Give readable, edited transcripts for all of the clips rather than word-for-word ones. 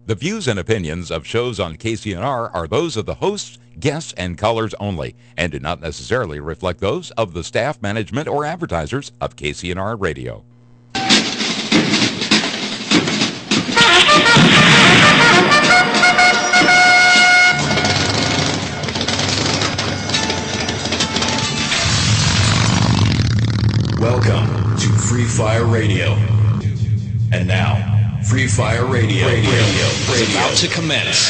The views and opinions of shows on KCNR are those of the hosts, guests, and callers only, and do not necessarily reflect those of the staff, management, or advertisers of KCNR Radio. Welcome to Free Fire Radio. And now, Free Fire Radio is about to commence.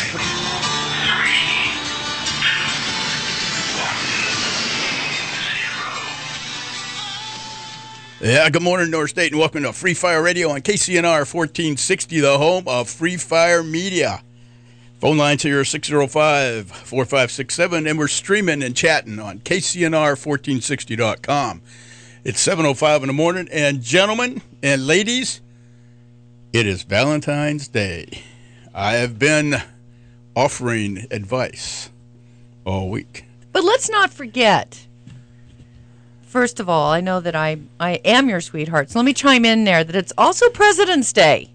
Yeah, good morning, North State, and welcome to Free Fire Radio on KCNR 1460, the home of Free Fire Media. Phone lines here are 605-4567, and we're streaming and chatting on KCNR1460.com. It's 7:05 in the morning, and gentlemen and ladies, it is Valentine's Day. I have been offering advice all week. But let's not forget, first of all, I know that I am your sweetheart, so let me chime in there that it's also President's Day.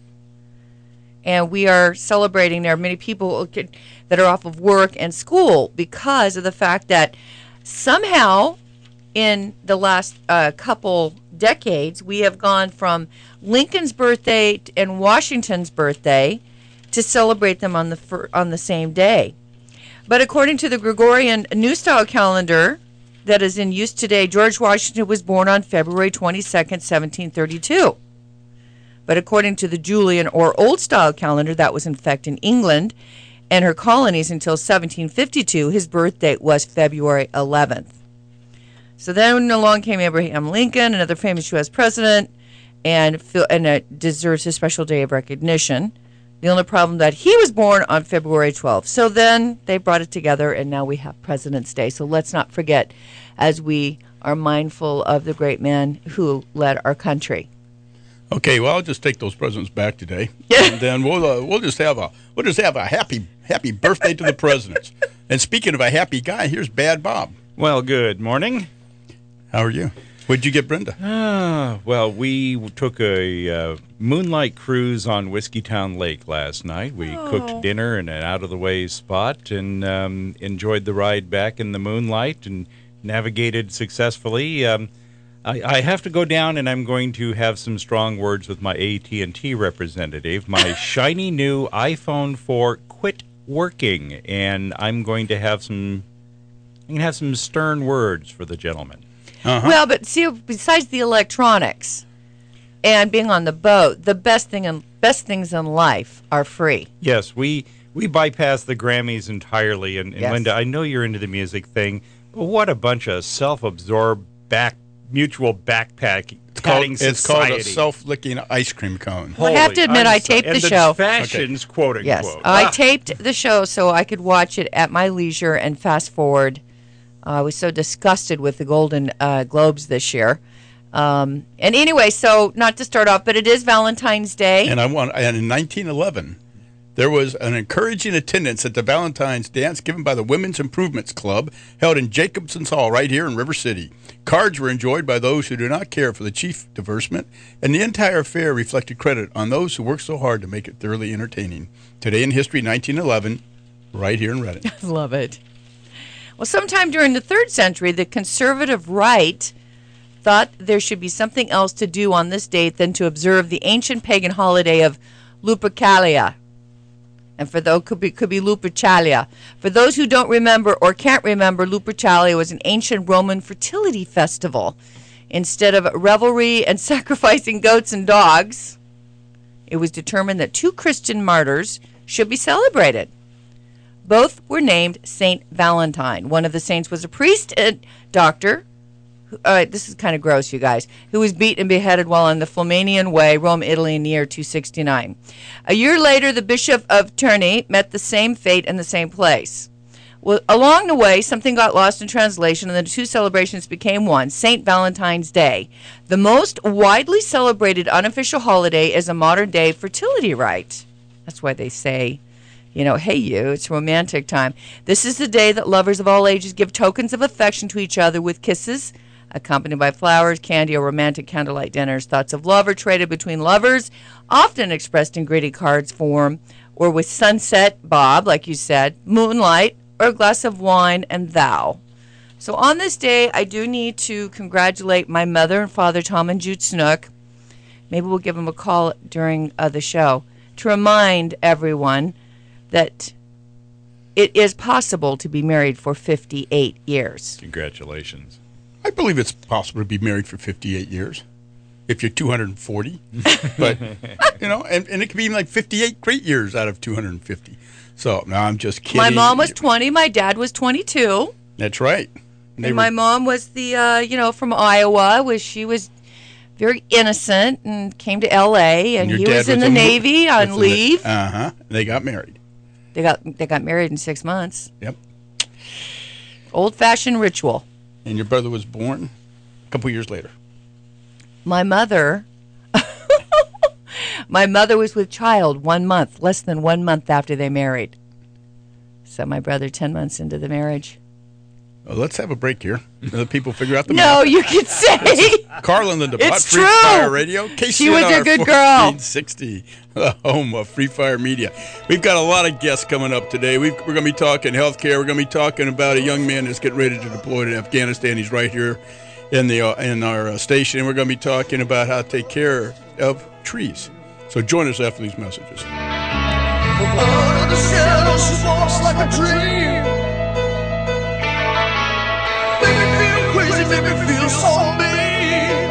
And we are celebrating. There are many people that are off of work and school because of the fact that somehow in the last couple decades, we have gone from Lincoln's birthday and Washington's birthday to celebrate them on the same day. But according to the Gregorian New Style calendar that is in use today, George Washington was born on February 22nd, 1732. But according to the Julian or Old Style calendar that was in effect in England and her colonies until 1752, his birth date was February 11th. So then along came Abraham Lincoln, another famous U.S. president, and it deserves a special day of recognition. The only problem that he was born on February 12th. So then they brought it together, and now we have President's Day. So let's not forget, as we are mindful of the great man who led our country. Okay, well, I'll just take those presents back today, and then we'll just have a happy birthday to the presidents. And speaking of a happy guy, here's Bad Bob. Well, good morning. How are you? What'd you get, Brenda? Well, we took a moonlight cruise on Whiskeytown Lake last night. We cooked dinner in an out-of-the-way spot and enjoyed the ride back in the moonlight and navigated successfully. I have to go down, and I'm going to have some strong words with my AT&T representative. My shiny new iPhone 4 quit working, and I'm going to have some stern words for the gentleman. Uh-huh. Well, but see, besides the electronics and being on the boat, the best things in life are free. Yes, we bypass the Grammys entirely. And Yes. Linda, I know you're into the music thing, but what a bunch of self-absorbed mutual backpack patting society. It's called a self-licking ice cream cone. I have to admit, I taped the show. And the fashions, quote unquote. Yes, I taped the show so I could watch it at my leisure and fast forward. I was so disgusted with the Golden Globes this year. And anyway, so not to start off, but it is Valentine's Day. And in 1911, there was an encouraging attendance at the Valentine's dance given by the Women's Improvements Club held in Jacobson's Hall right here in River City. Cards were enjoyed by those who do not care for the chief diversement, and the entire affair reflected credit on those who worked so hard to make it thoroughly entertaining. Today in history, 1911, right here in Redding. I love it. Well, sometime during the 3rd century, the conservative right thought there should be something else to do on this date than to observe the ancient pagan holiday of Lupercalia. And for those could be Lupercalia. For those who don't remember or can't remember, Lupercalia was an ancient Roman fertility festival. Instead of revelry and sacrificing goats and dogs, it was determined that 2 Christian martyrs should be celebrated. Both were named Saint Valentine. One of the saints was a priest and doctor. This is kind of gross, you guys. Who was beaten and beheaded while on the Flaminian Way, Rome, Italy, in the year 269. A year later, the Bishop of Terni met the same fate in the same place. Well, along the way, something got lost in translation, and the 2 celebrations became one, St. Valentine's Day. The most widely celebrated unofficial holiday is a modern-day fertility rite. That's why they say, hey, it's romantic time. This is the day that lovers of all ages give tokens of affection to each other with kisses, accompanied by flowers, candy, or romantic candlelight dinners. Thoughts of love are traded between lovers, often expressed in greeting cards form or with Sunset Bob, like you said, Moonlight, or a glass of wine and thou. So on this day, I do need to congratulate my mother and father, Tom and Jude Snook. Maybe we'll give them a call during the show to remind everyone that it is possible to be married for 58 years. Congratulations. I believe it's possible to be married for 58 years if you're 240. But, and it could be like 58 great years out of 250. So, no, I'm just kidding. My mom was 20. My dad was 22. That's right. And my mom was from Iowa. She was very innocent and came to L.A. and he was in the Navy on leave. They got married. They got married in 6 months. Yep. Old-fashioned ritual. And your brother was born a couple years later. My mother was with child less than 1 month after they married. So my brother 10 months into the marriage. Well, let's have a break here. Let people figure out the No, math. you could say. Carl and Linda It's Bott, Free true. Fire Radio. KCNR She was a good girl. 1460, the home of Free Fire Media. We've got a lot of guests coming up today. We're going to be talking healthcare. We're going to be talking about a young man that's getting ready to deploy to Afghanistan. He's right here in our station. And we're going to be talking about how to take care of trees. So join us after these messages. Under the shadow, she walks like a dream. Make me feel crazy, make me feel so mean.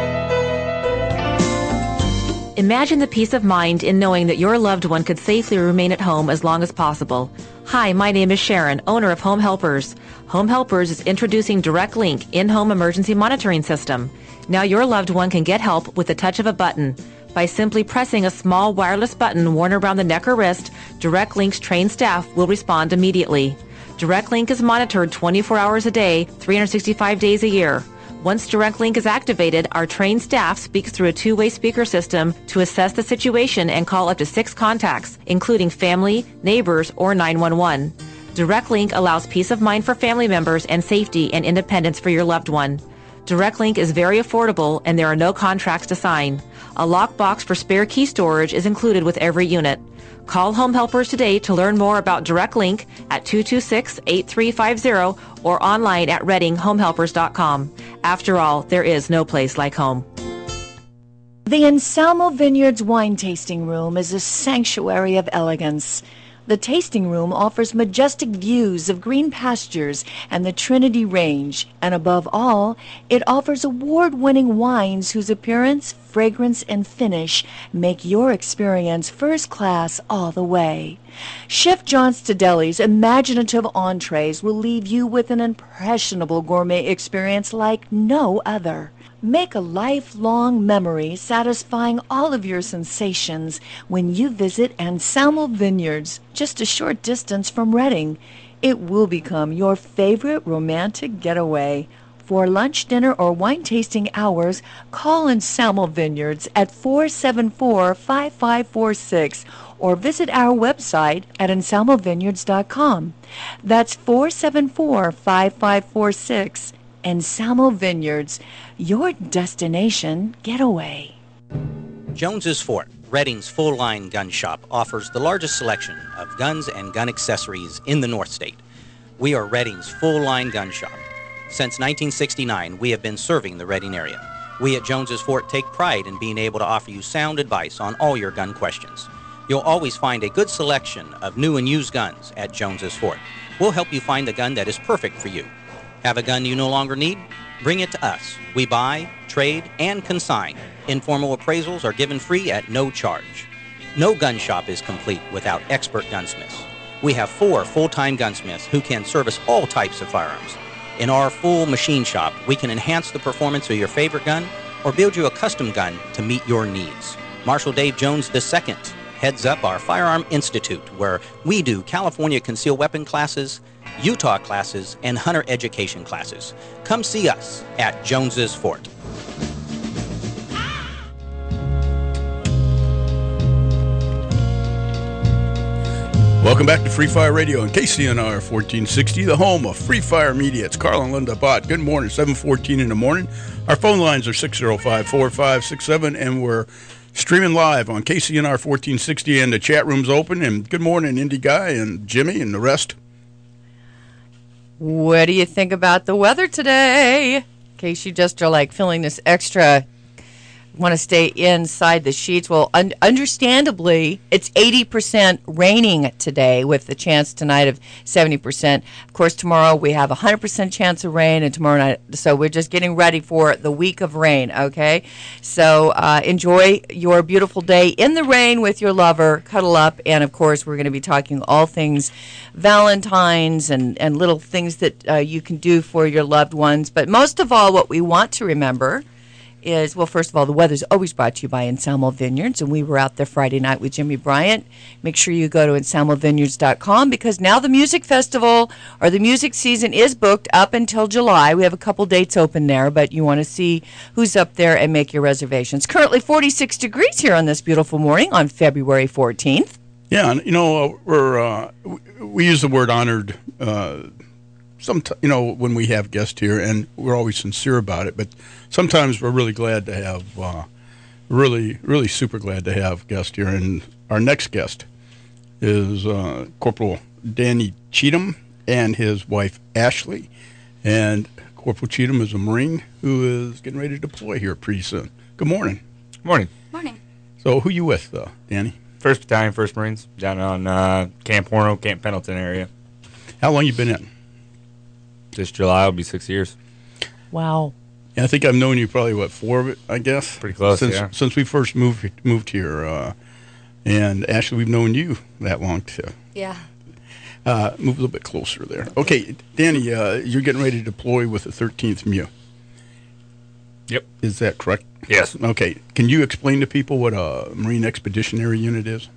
Imagine the peace of mind in knowing that your loved one could safely remain at home as long as possible. Hi, my name is Sharon, owner of Home Helpers. Home Helpers is introducing Direct Link in-home emergency monitoring system. Now your loved one can get help with the touch of a button. By simply pressing a small wireless button worn around the neck or wrist, Direct Link's trained staff will respond immediately. Direct Link is monitored 24 hours a day, 365 days a year. Once Direct Link is activated, our trained staff speaks through a two-way speaker system to assess the situation and call up to 6 contacts, including family, neighbors, or 911. Direct Link allows peace of mind for family members and safety and independence for your loved one. Direct Link is very affordable and there are no contracts to sign. A lockbox for spare key storage is included with every unit. Call Home Helpers today to learn more about Direct Link at 226-8350 or online at readinghomehelpers.com. After all, there is no place like home. The Anselmo Vineyards Wine Tasting Room is a sanctuary of elegance. The tasting room offers majestic views of green pastures and the Trinity Range, and above all, it offers award-winning wines whose appearance, fragrance, and finish make your experience first class all the way. Chef John Stadelli's imaginative entrees will leave you with an impressionable gourmet experience like no other. Make a lifelong memory satisfying all of your sensations when you visit Anselmo Vineyards, just a short distance from Reading. It will become your favorite romantic getaway. For lunch, dinner, or wine tasting hours, call Anselmo Vineyards at 474-5546 or visit our website at anselmovineyards.com. That's 474-5546. Anselmo Vineyards, your destination getaway. Jones's Fort, Reading's full-line gun shop, offers the largest selection of guns and gun accessories in the North State. We are Reading's full-line gun shop. Since 1969, we have been serving the Reading area. We at Jones's Fort take pride in being able to offer you sound advice on all your gun questions. You'll always find a good selection of new and used guns at Jones's Fort. We'll help you find the gun that is perfect for you. Have a gun you no longer need? Bring it to us. We buy, trade, and consign. Informal appraisals are given free at no charge. No gun shop is complete without expert gunsmiths. We have 4 full-time gunsmiths who can service all types of firearms. In our full machine shop, we can enhance the performance of your favorite gun or build you a custom gun to meet your needs. Marshal Dave Jones II heads up our Firearm Institute, where we do California concealed weapon classes, Utah classes, and hunter education classes. Come see us at Jones's Fort. Welcome back to Free Fire Radio on KCNR 1460, the home of Free Fire Media. It's Carl and Linda Bott. Good morning, 7:14 in the morning. Our phone lines are 605-4567, and we're Streaming live on KCNR 1460, and the chat room's open. And good morning, Indy Guy and Jimmy and the rest. What do you think about the weather today? In case you just are like feeling this extra, want to stay inside the sheets. Well, understandably, it's 80% raining today with the chance tonight of 70%. Of course, tomorrow we have a 100% chance of rain, and tomorrow night, so we're just getting ready for the week of rain, okay? So enjoy your beautiful day in the rain with your lover, cuddle up, and of course, we're going to be talking all things Valentine's and little things that you can do for your loved ones. But most of all, what we want to remember is, well, first of all, the weather's always brought to you by Anselmo Vineyards, and we were out there Friday night with Jimmy Bryant. Make sure you go to anselmovineyards.com, because now the music festival or the music season is booked up until July. We have a couple dates open there, but you want to see who's up there and make your reservations. Currently 46 degrees here on this beautiful morning on February 14th. Yeah, and, we use the word honored when we have guests here, and we're always sincere about it, but sometimes we're really glad to have, really super glad to have guests here. And our next guest is Corporal Danny Cheatham and his wife Ashley. And Corporal Cheatham is a Marine who is getting ready to deploy here pretty soon. Good morning. Morning. Morning. So who you with, Danny? 1st Battalion, 1st Marines, down on Camp Horno, Camp Pendleton area. How long you been in? This July will be 6 years. Wow. Yeah, I think I've known you probably, 4 of it, I guess? Pretty close, Since we first moved here. And Ashley, we've known you that long, too. Yeah. Move a little bit closer there. Okay, Danny, you're getting ready to deploy with the 13th MU. Yep. Is that correct? Yes. Okay. Can you explain to people what a Marine Expeditionary Unit is?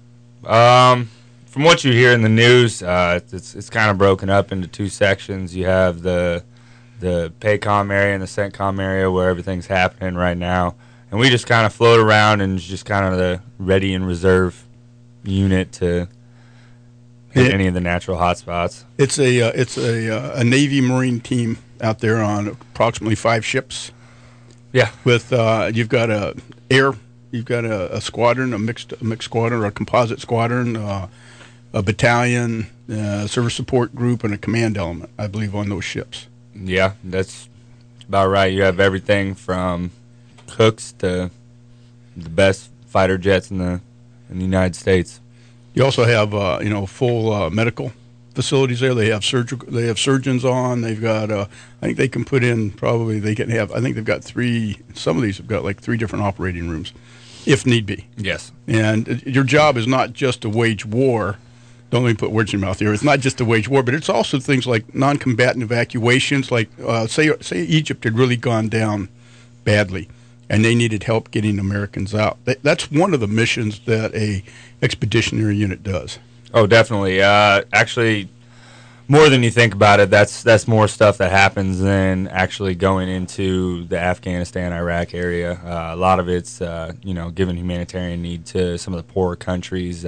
From what you hear in the news, it's kind of broken up into 2 sections. You have the PACOM area and the CENTCOM area where everything's happening right now, and we just kind of float around and just kind of the ready and reserve unit to hit any of the natural hotspots. It's a Navy Marine team out there on approximately 5 ships. Yeah. With you've got a squadron, a mixed squadron, or a composite squadron. A battalion, service support group, and a command element, I believe, on those ships. Yeah, that's about right. You have everything from cooks to the best fighter jets in the United States. You also have full medical facilities there. They have surgeons on. They've got I think they can put in I think they've got 3. Some of these have got like 3 different operating rooms, if need be. Yes. And your job is not just to wage war. Don't let me put words in your mouth here. It's not just to wage war, but it's also things like non-combatant evacuations. Like say Egypt had really gone down badly, and they needed help getting Americans out. That's one of the missions that a expeditionary unit does. Oh, definitely. Actually, more than you think about it, that's more stuff that happens than actually going into the Afghanistan, Iraq area. A lot of it's giving humanitarian need to some of the poorer countries.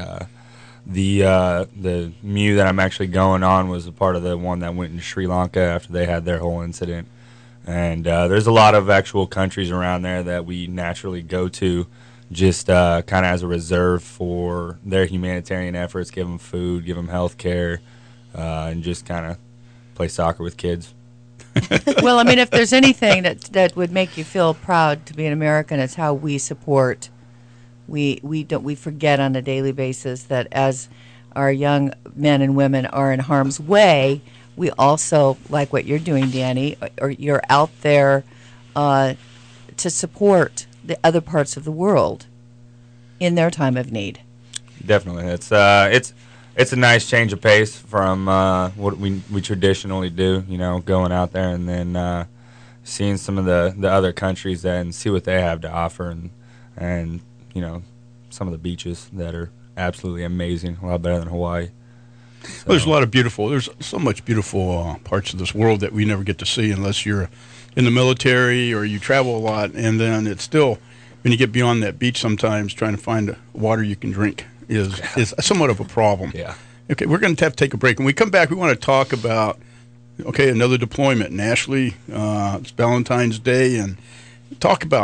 The MU that I'm actually going on was a part of the one that went into Sri Lanka after they had their whole incident. And there's a lot of actual countries around there that we naturally go to just kind of as a reserve for their humanitarian efforts, give them food, give them health care, and just kind of play soccer with kids. Well, I mean, if there's anything that would make you feel proud to be an American, it's how we support. We forget on a daily basis that as our young men and women are in harm's way, we also, like what you're doing, Danny, or you're out there to support the other parts of the world in their time of need. Definitely, it's a nice change of pace from what we traditionally do. Going out there and then seeing some of the other countries and see what they have to offer and some of the beaches that are absolutely amazing, a lot better than Hawaii. So. Well, there's so much beautiful parts of this world that we never get to see unless you're in the military or you travel a lot. And then it's still, when you get beyond that beach sometimes, trying to find water you can drink is somewhat of a problem. Yeah. Okay, we're going to have to take a break. When we come back, we want to talk about, another deployment. And Ashley, it's Valentine's Day, and talk about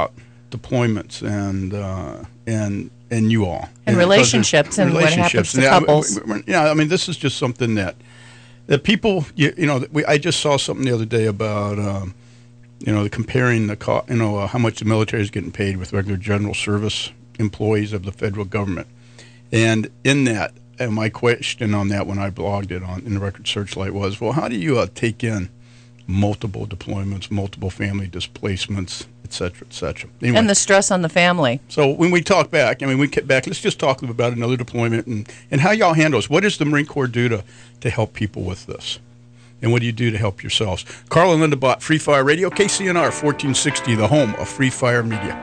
deployments and you all and relationships and what happens to couples. I mean, this is just something that people, I just saw something the other day about, comparing the cost, how much the military is getting paid with regular general service employees of the federal government. And in that, and my question on that when I blogged it in the Record Searchlight was, well, how do you take in multiple deployments, multiple family displacements, et cetera, et cetera? Anyway, and the stress on the family. So when we talk back, let's just talk about another deployment and how y'all handle this. What does the Marine Corps do to help people with this? And what do you do to help yourselves? Carl and Linda Bott, Free Fire Radio, KCNR 1460, the home of Free Fire Media.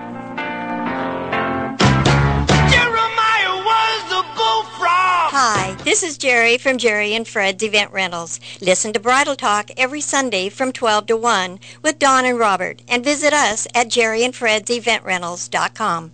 Hi, this is Jerry from Jerry and Fred's Event Rentals. Listen to Bridal Talk every Sunday from 12 to 1 with Don and Robert, and visit us at jerryandfredseventrentals.com.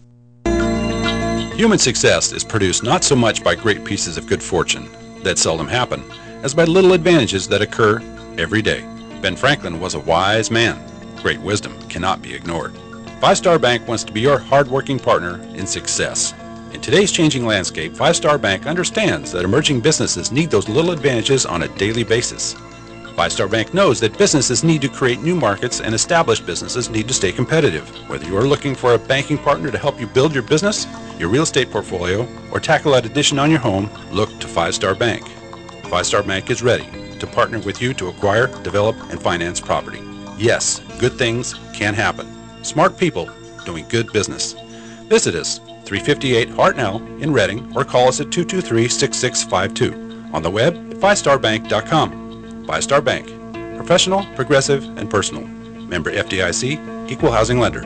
Human success is produced not so much by great pieces of good fortune that seldom happen, as by little advantages that occur every day. Ben Franklin was a wise man. Great wisdom cannot be ignored. Five Star Bank wants to be your hard-working partner in success. In today's changing landscape, Five Star Bank understands that emerging businesses need those little advantages on a daily basis. Five Star Bank knows that businesses need to create new markets and established businesses need to stay competitive. Whether you are looking for a banking partner to help you build your business, your real estate portfolio, or tackle that addition on your home, look to Five Star Bank. Five Star Bank is ready to partner with you to acquire, develop, and finance property. Yes, good things can happen. Smart people doing good business. Visit us, 358 Hartnell in Reading, or call us at 223-6652. On the web at fivestarbank.com. Five Star Bank. Professional, progressive, and personal. Member FDIC, Equal Housing Lender.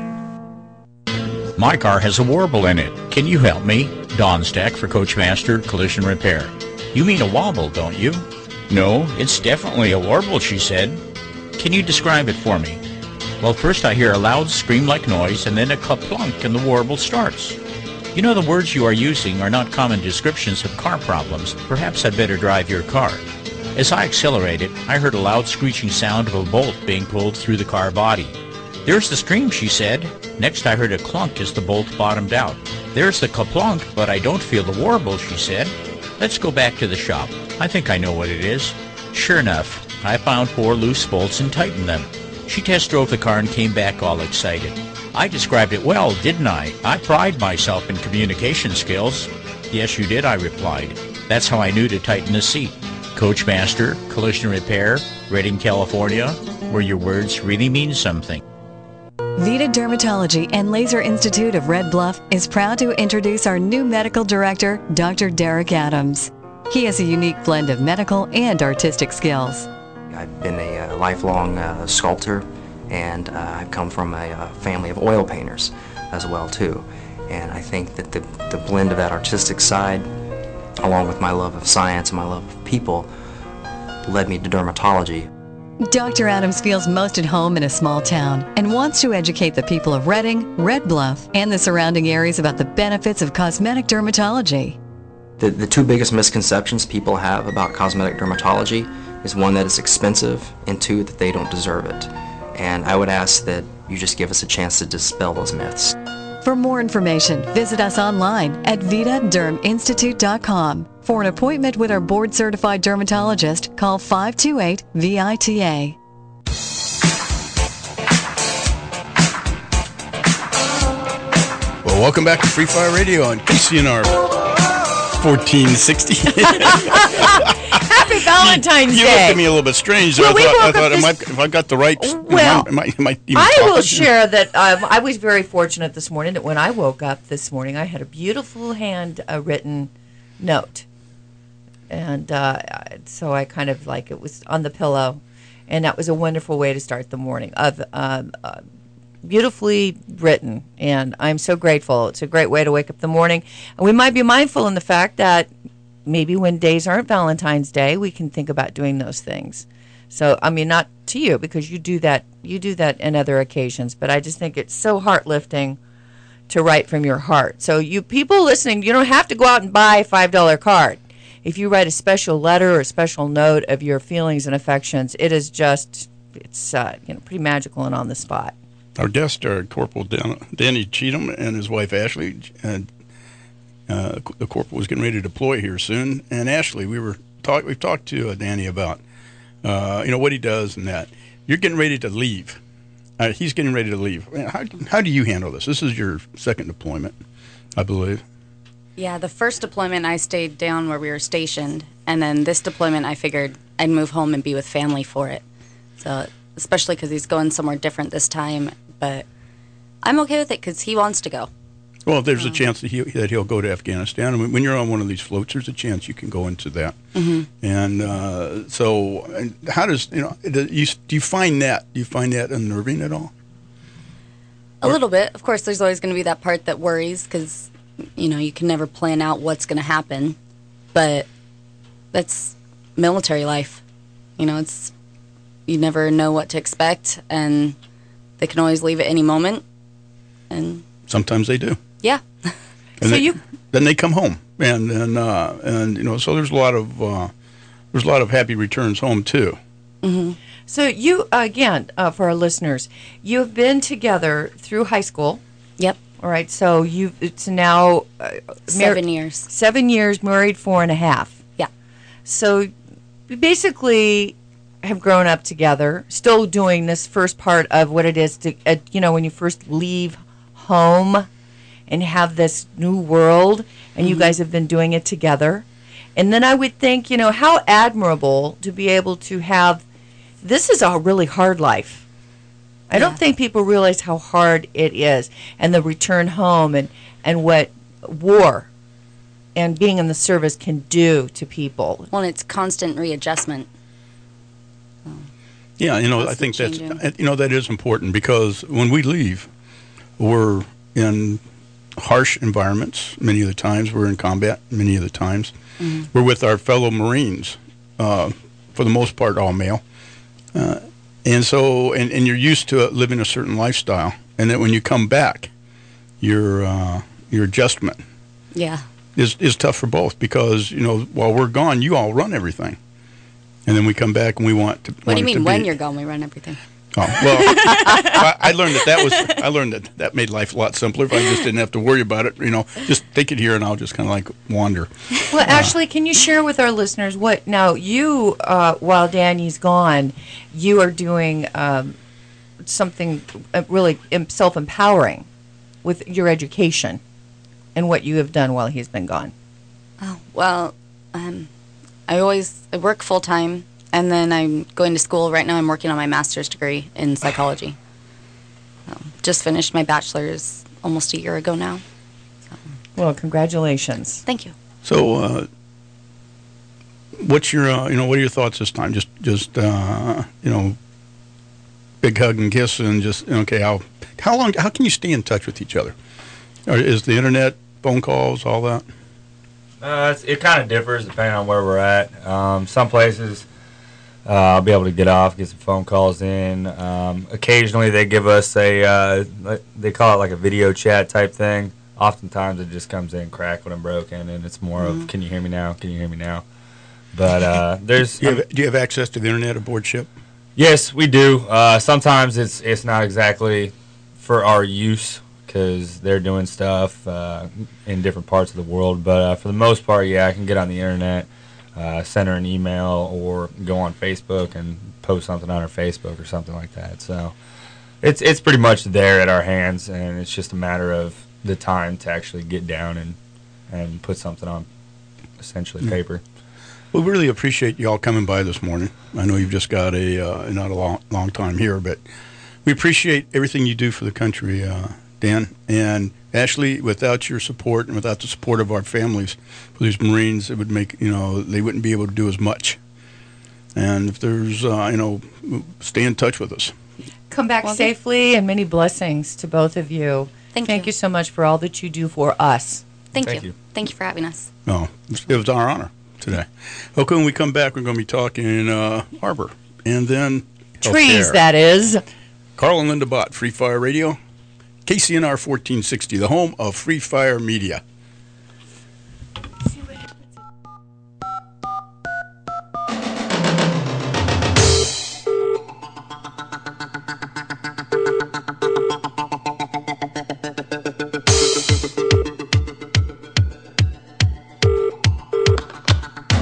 My car has a warble in it. Can you help me? Don Stack for Coachmaster Collision Repair. You mean a wobble, don't you? No, it's definitely a warble, she said. Can you describe it for me? Well, first I hear a loud scream-like noise and then a ka-plunk and the warble starts. You know, the words you are using are not common descriptions of car problems. Perhaps I'd better drive your car. As I accelerated, I heard a loud screeching sound of a bolt being pulled through the car body. There's the scream, she said. Next I heard a clunk as the bolt bottomed out. There's the ka-plunk, but I don't feel the warble, she said. Let's go back to the shop. I think I know what it is. Sure enough, I found 4 loose bolts and tightened them. She test drove the car and came back all excited. I described it well, didn't I? I pride myself in communication skills. Yes, you did, I replied. That's how I knew to tighten the seat. Coachmaster, Collision Repair, Redding, California, where your words really mean something. Vita Dermatology and Laser Institute of Red Bluff is proud to introduce our new medical director, Dr. Derek Adams. He has a unique blend of medical and artistic skills. I've been a lifelong sculptor, and I come from a family of oil painters as well too. And I think that the blend of that artistic side, along with my love of science and my love of people, led me to dermatology. Dr. Adams feels most at home in a small town and wants to educate the people of Redding, Red Bluff, and the surrounding areas about the benefits of cosmetic dermatology. The 2 biggest misconceptions people have about cosmetic dermatology is 1, that it's expensive, and 2, that they don't deserve it. And I would ask that you just give us a chance to dispel those myths. For more information, visit us online at VitaDermInstitute.com. For an appointment with our board-certified dermatologist, call 528-VITA. Well, welcome back to Free Fire Radio on KCNR 1460. Happy Valentine's Day. You looked at me a little bit strange. Well, I thought if I got the right... Well, I will talk? share that I was very fortunate this morning that when I woke up this morning, I had a beautiful hand-written note. And so I kind of it was on the pillow. And that was a wonderful way to start the morning. Beautifully written. And I'm so grateful. It's a great way to wake up the morning. And we might be mindful in the fact that maybe when days aren't Valentine's Day, we can think about doing those things. So, I mean, not to you, because you do that in other occasions, but I just think it's so heart-lifting to write from your heart. So you people listening, you don't have to go out and buy a $5 card. If you write a special letter or a special note of your feelings and affections, it is just, it's pretty magical and on the spot. Our guests are Corporal Danny Cheatham and his wife Ashley. And the corporal was getting ready to deploy here soon. And Ashley, we've talked to Danny about what he does and that. You're getting ready to leave. He's getting ready to leave. How do you handle this? This is your second deployment, I believe. Yeah, the first deployment I stayed down where we were stationed, and then this deployment I figured I'd move home and be with family for it. So, especially because he's going somewhere different this time, but I'm okay with it because he wants to go. Well, there's a chance that he'll go to Afghanistan. And when you're on one of these floats, there's a chance you can go into that. Mm-hmm. And so, how does do you find that unnerving at all? A little bit. Of course, there's always going to be that part that worries because you can never plan out what's going to happen. But that's military life. You never know what to expect, and they can always leave at any moment. And sometimes they do. Yeah. Then they come home, and so there's a lot of happy returns home too. Mm-hmm. So you again, for our listeners, you've been together through high school. Yep. All right. So it's now 7 years. 7 years, married 4.5. Yeah. So we basically have grown up together, still doing this first part of what it is to when you first leave home and have this new world, and you guys have been doing it together. And then I would think, how admirable to be able to have, this is a really hard life. I don't think people realize how hard it is, and the return home and what war and being in the service can do to people. Well, it's constant readjustment. Yeah, I think that's, that is important because when we leave, we're in harsh environments many of the times. We're in combat many of the times. Mm-hmm. We're with our fellow Marines, for the most part, all male. And so, and you're used to living a certain lifestyle. And then when you come back, your adjustment is tough for both because, while we're gone, you all run everything. And then we come back and we want to. What do you mean when you're gone, we run everything? Oh, well, I learned that made life a lot simpler if I just didn't have to worry about it. Just take it here and I'll just kind of wander. Well, Ashley, can you share with our listeners what now you, while Danny's gone, you are doing something really self-empowering with your education and what you have done while he's been gone? Oh, well, I work full-time. And then I'm going to school. Right now I'm working on my master's degree in psychology. Just finished my bachelor's almost a year ago now. Well, congratulations. Thank you. So, what's your, what are your thoughts this time? Just big hug and kiss and just, okay, how long, how can you stay in touch with each other? Or is the internet, phone calls, all that? It kind of differs depending on where we're at. Some places, I'll be able to get some phone calls in. Occasionally they give us they call it a video chat type thing. Oftentimes it just comes in crackling and broken, and it's more of, can you hear me now? Can you hear me now? But there's... Do you have access to the internet aboard ship? Yes, we do. Sometimes it's not exactly for our use because they're doing stuff in different parts of the world. But for the most part, I can get on the internet. Send her an email or go on Facebook and post something on her Facebook or something like that. So it's pretty much there at our hands, and it's just a matter of the time to actually get down and put something on essentially paper. We really appreciate you all coming by this morning. I know you've just got not a long time here, but we appreciate everything you do for the country, Dan. And Ashley, without your support and without the support of our families for these Marines, it would make, they wouldn't be able to do as much. And if there's, stay in touch with us. Come back safely, and many blessings to both of you. Thank you so much for all that you do for us. Thank you. Thank you for having us. No, it was our honor today. Okay, when we come back, we're going to be talking harbor and then trees, that is. Carl and Linda Bott, Free Fire Radio. KCNR 1460, the home of Free Fire Media.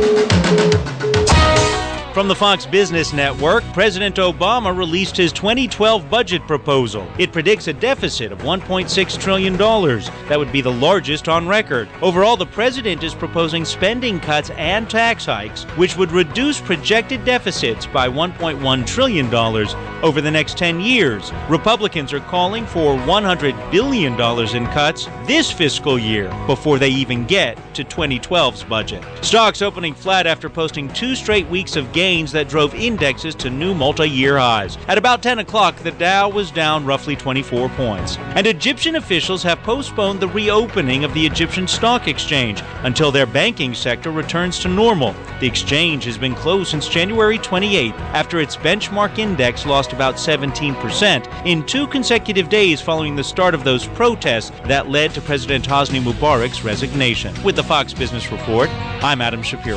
From the Fox Business Network, President Obama released his 2012 budget proposal. It predicts a deficit of $1.6 trillion. That would be the largest on record. Overall, the president is proposing spending cuts and tax hikes, which would reduce projected deficits by $1.1 trillion over the next 10 years. Republicans are calling for $100 billion in cuts this fiscal year before they even get to 2012's budget. Stocks opening flat after posting 2 straight weeks of gains that drove indexes to new multi-year highs. At about 10 o'clock, the Dow was down roughly 24 points. And Egyptian officials have postponed the reopening of the Egyptian Stock Exchange until their banking sector returns to normal. The exchange has been closed since January 28th after its benchmark index lost about 17% in 2 consecutive days following the start of those protests that led to President Hosni Mubarak's resignation. With the Fox Business Report, I'm Adam Shapiro.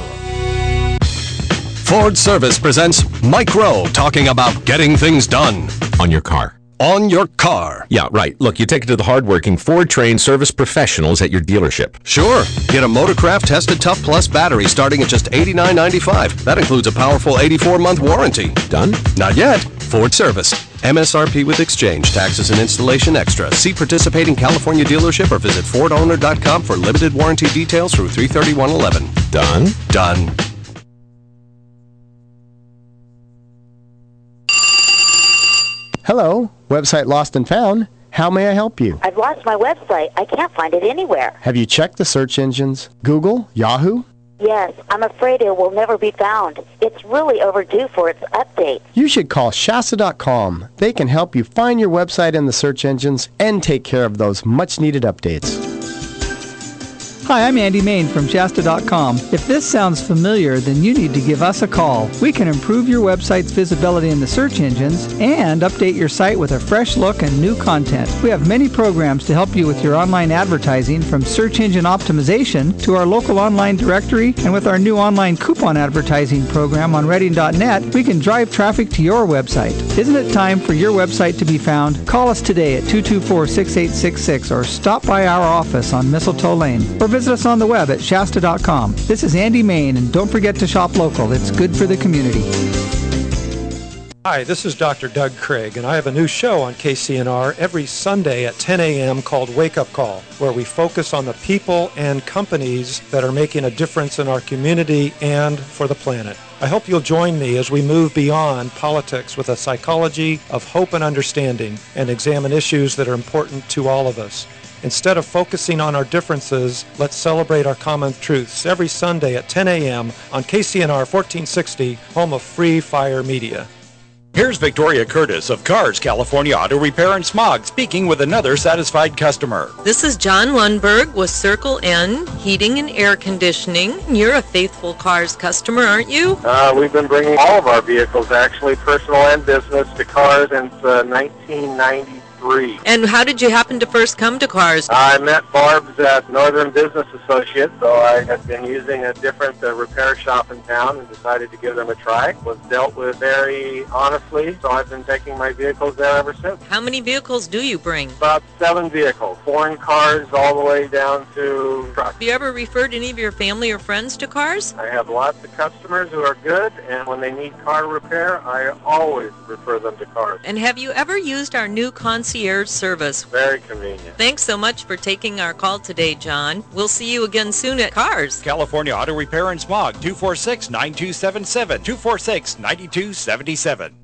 Ford Service presents Mike Rowe talking about getting things done. On your car. On your car. Yeah, right. Look, you take it to the hardworking Ford-trained service professionals at your dealership. Sure. Get a Motorcraft Tested Tough Plus battery starting at just $89.95. That includes a powerful 84-month warranty. Done? Not yet. Ford Service. MSRP with exchange, taxes, and installation extra. See participating California dealership or visit FordOwner.com for limited warranty details through 3/31/11. Done? Done. Hello, website lost and found. How may I help you? I've lost my website. I can't find it anywhere. Have you checked the search engines? Google? Yahoo? Yes, I'm afraid it will never be found. It's really overdue for its update. You should call Shasta.com. They can help you find your website in the search engines and take care of those much-needed updates. Hi, I'm Andy Main from Shasta.com. If this sounds familiar, then you need to give us a call. We can improve your website's visibility in the search engines and update your site with a fresh look and new content. We have many programs to help you with your online advertising, from search engine optimization to our local online directory, and with our new online coupon advertising program on Reading.net, we can drive traffic to your website. Isn't it time for your website to be found? Call us today at 224-6866 or stop by our office on Mistletoe Lane. Or visit us on the web at Shasta.com. This is Andy Main, and don't forget to shop local. It's good for the community. Hi, this is Dr. Doug Craig, and I have a new show on KCNR every Sunday at 10 a.m. called Wake Up Call, where we focus on the people and companies that are making a difference in our community and for the planet. I hope you'll join me as we move beyond politics with a psychology of hope and understanding and examine issues that are important to all of us. Instead of focusing on our differences, let's celebrate our common truths every Sunday at 10 a.m. on KCNR 1460, home of Free Fire Media. Here's Victoria Curtis of Cars California Auto Repair and Smog speaking with another satisfied customer. This is John Lundberg with Circle N Heating and Air Conditioning. You're a faithful Cars customer, aren't you? We've been bringing all of our vehicles, actually, personal and business, to Cars since 1993. And how did you happen to first come to Cars? I met Barb's at Northern Business Associates, so I had been using a different repair shop in town and decided to give them a try. Was dealt with very honestly, so I've been taking my vehicles there ever since. How many vehicles do you bring? About 7 vehicles, foreign cars all the way down to trucks. Have you ever referred any of your family or friends to Cars? I have lots of customers who are good, and when they need car repair, I always refer them to Cars. And have you ever used our new concierge service? Very convenient. Thanks so much for taking our call today, John. We'll see you again soon at Cars. California Auto Repair and Smog, 246-9277, 246-9277.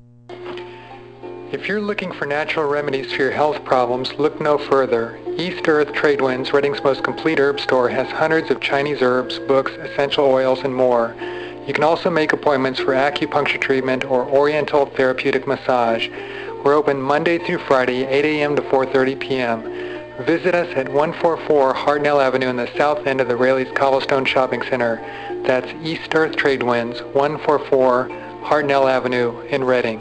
If you're looking for natural remedies for your health problems, look no further. East Earth Trade Winds, Reading's most complete herb store, has hundreds of Chinese herbs, books, essential oils, and more. You can also make appointments for acupuncture treatment or oriental therapeutic massage. We're open Monday through Friday, 8 a.m. to 4:30 p.m. Visit us at 144 Hartnell Avenue in the south end of the Raley's Cobblestone Shopping Center. That's East Earth Trade Winds, 144 Hartnell Avenue in Reading.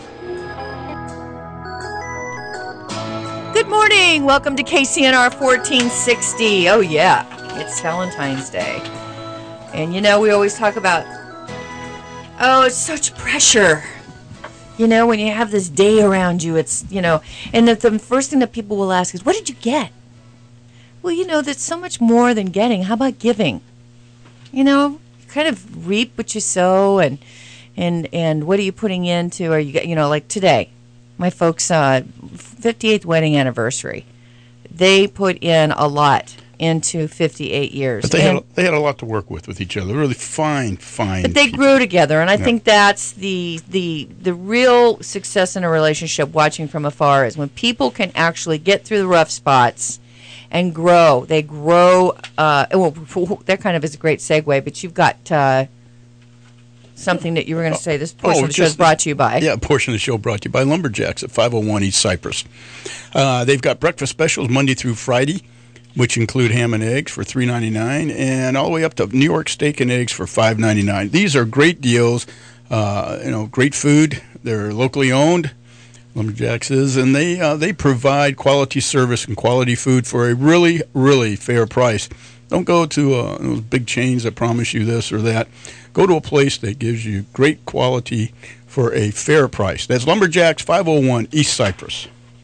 Good morning. Welcome to KCNR 1460. Oh, yeah. It's Valentine's Day. And, you know, we always talk about, it's such pressure. You know, when you have this day around you, it's, you know, and the first thing that people will ask is, what did you get? Well, you know, that's so much more than getting. How about giving? You know, kind of reap what you sow, and what are you putting into? Are you like today, my folks' 58th wedding anniversary. They put in a lot into 58 years. But they had a lot to work with each other. Really fine. But they grew together, and I think that's the real success in a relationship. Watching from afar is when people can actually get through the rough spots and grow. They grow. That kind of is a great segue. But you've got something that you were going to say. This portion of the show is brought to you by. Yeah, a portion of the show brought to you by Lumberjacks at 501 East Cypress. They've got breakfast specials Monday through Friday, which include ham and eggs for $3.99 and all the way up to New York steak and eggs for $5.99. These are great deals, great food. They're locally owned, Lumberjacks is, and they provide quality service and quality food for a really, really fair price. Don't go to those big chains that promise you this or that. Go to a place that gives you great quality for a fair price. That's Lumberjacks, 501 East Cypress.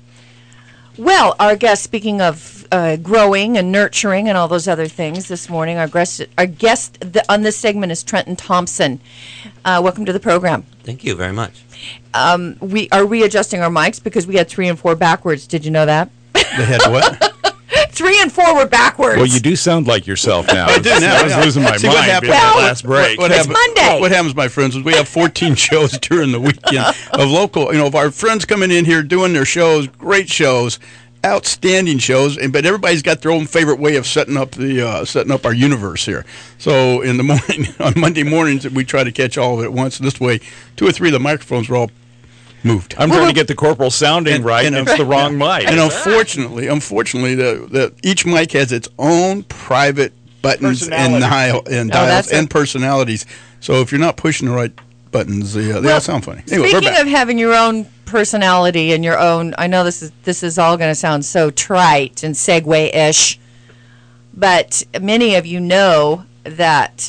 Well, our guest, speaking of growing and nurturing and all those other things this morning, our guest on this segment is Trenton Thompson. Welcome to the program. Thank you very much. We are readjusting our mics because we had 3 and 4 backwards. Did you know that? They had what? 3 and 4 were backwards. Well, you do sound like yourself now. I do now. I was losing my See, mind during that last break. It's Monday. What happens, my friends, is we have 14 shows during the weekend of local, of our friends coming in here doing their shows, great shows, outstanding shows, but everybody's got their own favorite way of setting up our universe here. So in the morning, on Monday mornings, we try to catch all of it at once. This way, 2 or 3 of the microphones were all moved. I'm trying to get the corporal sounding right, and it's the wrong mic. And unfortunately, that each mic has its own private buttons and dials and personalities. So if you're not pushing the right buttons, they all sound funny. Anyway, speaking of having your own personality and your own, I know this is all going to sound so trite and segue-ish, but many of you know that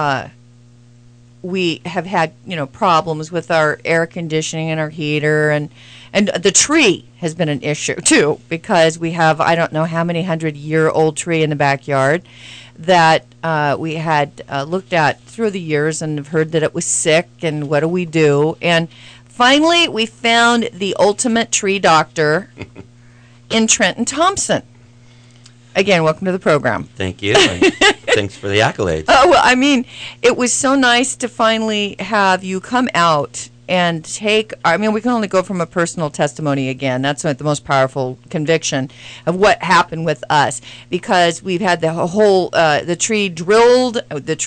we have had problems with our air conditioning and our heater, and the tree has been an issue too, because we have I don't know how many 100-year-old tree in the backyard that we had looked at through the years and have heard that it was sick, and what do we do? And finally we found the ultimate tree doctor in Trenton Thompson. Again, welcome to the program. Thank you. Thanks for the accolades. Oh, well, I mean, it was so nice to finally have you come out and take, we can only go from a personal testimony again. That's the most powerful conviction of what happened with us, because we've had the whole, the tree drilled,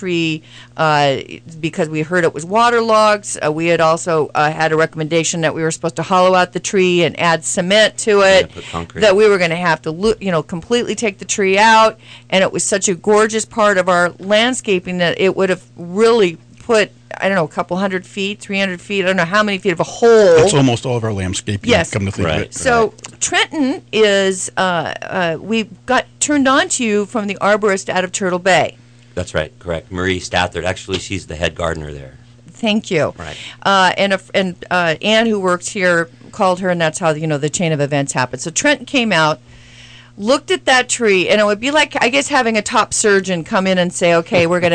because we heard it was waterlogged. We had also had a recommendation that we were supposed to hollow out the tree and add cement to it, put concrete. that we were going to have to, completely take the tree out, and it was such a gorgeous part of our landscaping that it would have really put, I don't know, a couple 100 feet, 300 feet, I don't know how many feet of a hole. That's almost all of our landscaping. Yes. Come to think of it. So Trenton is, we got turned on to you from the arborist out of Turtle Bay. That's right, correct. Marie Stathard. Actually, she's the head gardener there. Thank you. Right. And Ann, who works here, called her, and that's how the chain of events happened. So Trenton came out, looked at that tree, and it would be like, I guess, having a top surgeon come in and say, okay, we're going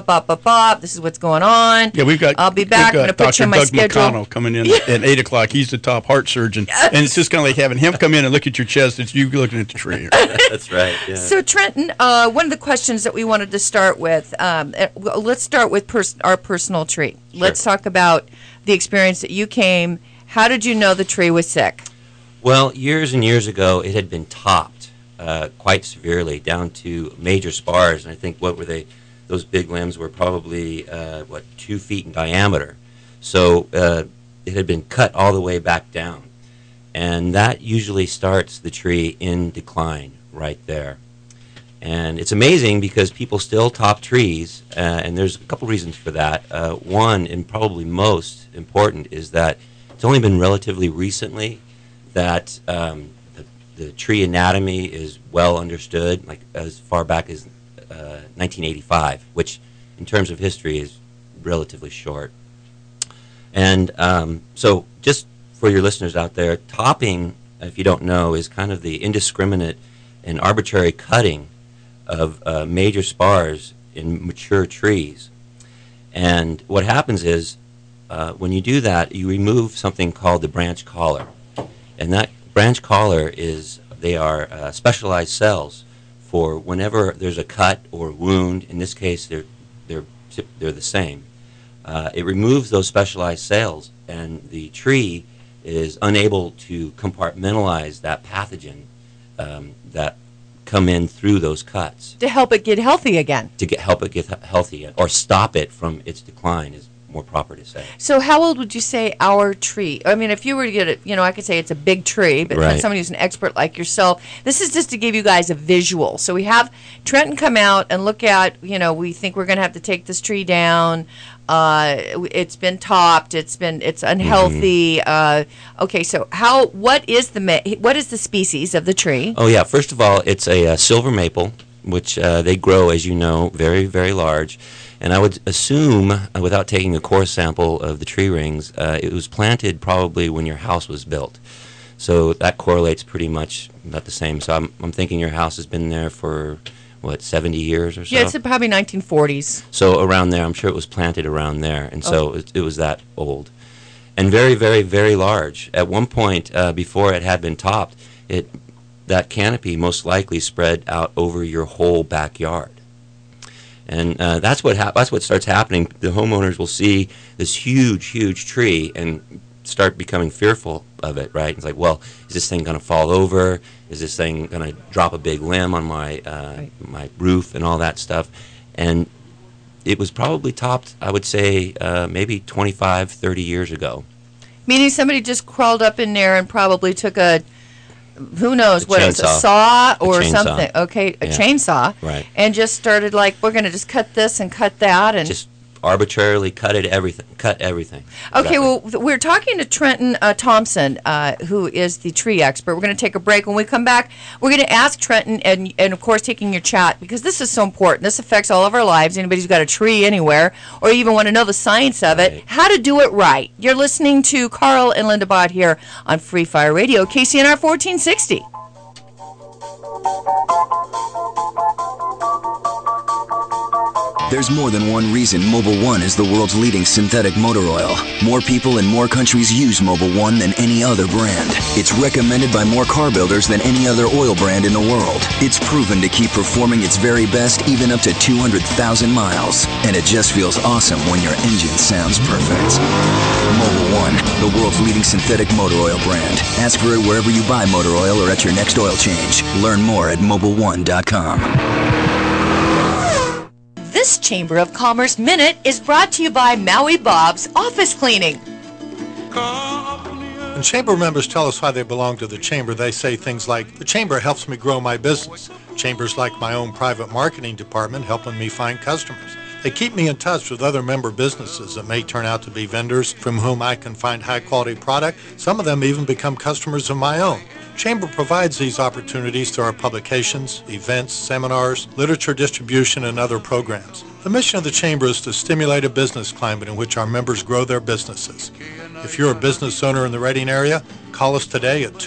to this is what's going on. Yeah, I'll be back. I'm going to put you on my Doug schedule. McConnell coming in at 8 o'clock. He's the top heart surgeon. Yes. And it's just kind of like having him come in and look at your chest. It's you looking at the tree. That's right, yeah. So, Trenton, one of the questions that we wanted to start with, let's start with our personal tree. Sure. Let's talk about the experience that you came. How did you know the tree was sick? Well, years and years ago, it had been topped quite severely down to major spars. And I think, what were they? Those big limbs were probably, 2 feet in diameter. So it had been cut all the way back down. And that usually starts the tree in decline right there. And it's amazing because people still top trees, and there's a couple reasons for that. One, and probably most important, is that it's only been relatively recently that the tree anatomy is well understood, like as far back as 1985, which in terms of history is relatively short. And so just for your listeners out there, topping, if you don't know, is kind of the indiscriminate and arbitrary cutting of major spars in mature trees. And what happens is, when you do that, you remove something called the branch collar. And that branch collar they are specialized cells for whenever there's a cut or wound. In this case, they're the same. It removes those specialized cells, and the tree is unable to compartmentalize that pathogen that come in through those cuts. To help it get healthy again. Help it get healthy, or stop it from its decline is more proper to say. So how old would you say our tree? I mean, if you were to get it, I could say it's a big tree, but Right. somebody who's an expert like yourself, this is just to give you guys a visual. So we have Trenton come out and look at, we think we're going to have to take this tree down. It's been topped. It's unhealthy. Okay, so what is the species of the tree? Oh yeah, first of all, it's a silver maple, which they grow, as you know, very, very large. And I would assume, without taking a core sample of the tree rings, it was planted probably when your house was built. So that correlates pretty much about the same. So I'm thinking your house has been there for, 70 years or so? Yeah, it's probably 1940s. So around there, I'm sure it was planted around there. And so it was that old. And very, very, very large. At one point, before it had been topped, that canopy most likely spread out over your whole backyard. And that's what starts happening. The homeowners will see this huge, huge tree and start becoming fearful of it, right? It's like, well, is this thing going to fall over? Is this thing going to drop a big limb on my my roof and all that stuff? And it was probably topped, I would say, maybe 25, 30 years ago. Meaning somebody just crawled up in there and probably took a chainsaw. Saw or chainsaw. something. Okay, a chainsaw. Right. And just started we're going to just cut this and cut that. And just arbitrarily cut everything. Okay, well, we're talking to Trenton Thompson, who is the tree expert. We're going to take a break. When we come back, we're going to ask Trenton, and of course, taking your chat, because this is so important. This affects all of our lives. Anybody who's got a tree anywhere, or even want to know the science of it, how to do it right. You're listening to Carl and Linda Bott here on Free Fire Radio, KCNR 1460. There's more than one reason Mobil 1 is the world's leading synthetic motor oil. More people in more countries use Mobil 1 than any other brand. It's recommended by more car builders than any other oil brand in the world. It's proven to keep performing its very best even up to 200,000 miles. And it just feels awesome when your engine sounds perfect. Mobil 1, the world's leading synthetic motor oil brand. Ask for it wherever you buy motor oil or at your next oil change. Learn more at Mobil1.com. This Chamber of Commerce Minute is brought to you by Maui Bob's Office Cleaning. When Chamber members tell us why they belong to the Chamber, they say things like, the Chamber helps me grow my business. Chamber's like my own private marketing department, helping me find customers. They keep me in touch with other member businesses that may turn out to be vendors from whom I can find high-quality product. Some of them even become customers of my own. Chamber provides these opportunities through our publications, events, seminars, literature distribution, and other programs. The mission of the Chamber is to stimulate a business climate in which our members grow their businesses. If you're a business owner in the Reading area, call us today at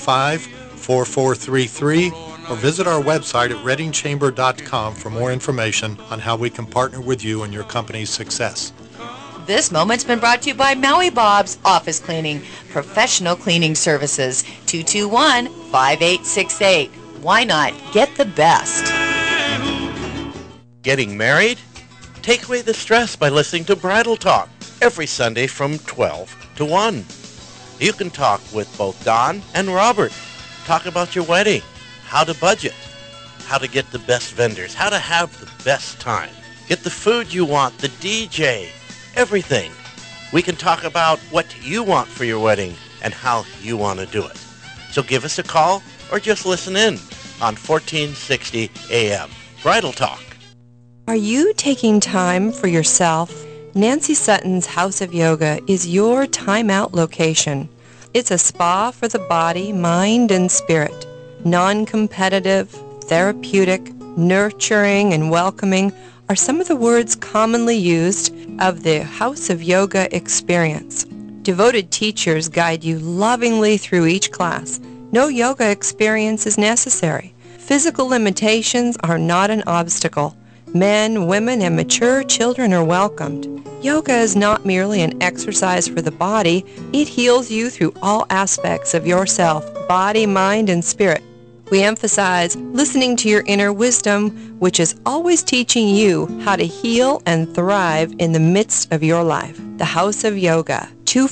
225-4433 or visit our website at readingchamber.com for more information on how we can partner with you in your company's success. This moment's been brought to you by Maui Bob's Office Cleaning, professional cleaning services, 221-5868. Why not? Get the best. Getting married? Take away the stress by listening to Bridal Talk every Sunday from 12 to 1. You can talk with both Don and Robert. Talk about your wedding, how to budget, how to get the best vendors, how to have the best time, get the food you want, the DJ, everything. We can talk about what you want for your wedding and how you want to do it. So give us a call or just listen in on 1460 AM. Bridal Talk. Are you taking time for yourself? Nancy Sutton's House of Yoga is your time-out location. It's a spa for the body, mind, and spirit. Non-competitive, therapeutic, nurturing, and welcoming are some of the words commonly used of the House of Yoga experience. Devoted teachers guide you lovingly through each class. No yoga experience is necessary. Physical limitations are not an obstacle. Men, women, and mature children are welcomed. Yoga is not merely an exercise for the body. It heals you through all aspects of yourself, body, mind, and spirit. We emphasize listening to your inner wisdom, which is always teaching you how to heal and thrive in the midst of your life. The House of Yoga,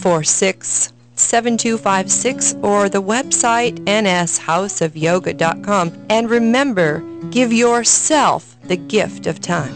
246-7256, or the website nshouseofyoga.com. And remember, give yourself the gift of time.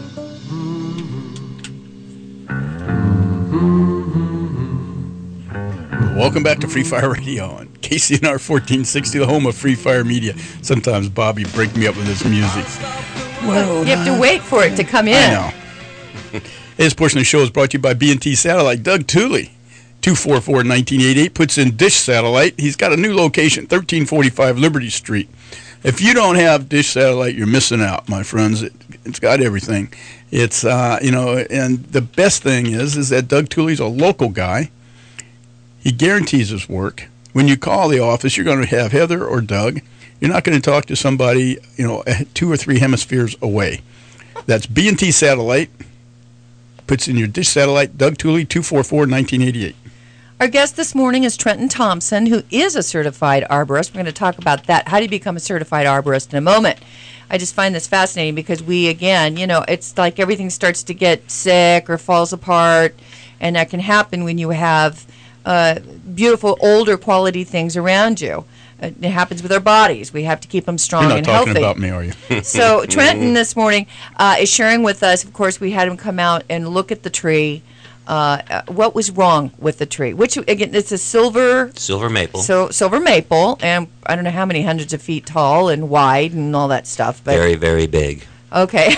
Welcome back to Free Fire Radio on KCNR 1460, the home of Free Fire Media. Sometimes Bobby breaks me up with his music. Well, you have to wait for it to come in. I know. This portion of the show is brought to you by B&T Satellite. Doug Tooley, 244-1988, puts in Dish Satellite. He's got a new location, 1345 Liberty Street. If you don't have Dish Satellite, you're missing out, my friends. It's got everything. It's, and the best thing is that Doug Tooley's a local guy. He guarantees his work. When you call the office, you're going to have Heather or Doug. You're not going to talk to somebody, 2 or 3 hemispheres away. That's B&T Satellite. Puts in your Dish Satellite. Doug Tooley, 244-1988. Our guest this morning is Trenton Thompson, who is a certified arborist. We're going to talk about that. How do you become a certified arborist in a moment? I just find this fascinating because it's like everything starts to get sick or falls apart, and that can happen when you have beautiful, older quality things around you. It happens with our bodies. We have to keep them strong and healthy. You're not talking about me, are you? So Trenton this morning is sharing with us. Of course, we had him come out and look at the tree. What was wrong with the tree? Which, again, it's a silver maple. So silver maple, and I don't know how many hundreds of feet tall and wide and all that stuff. But very, very big. Okay.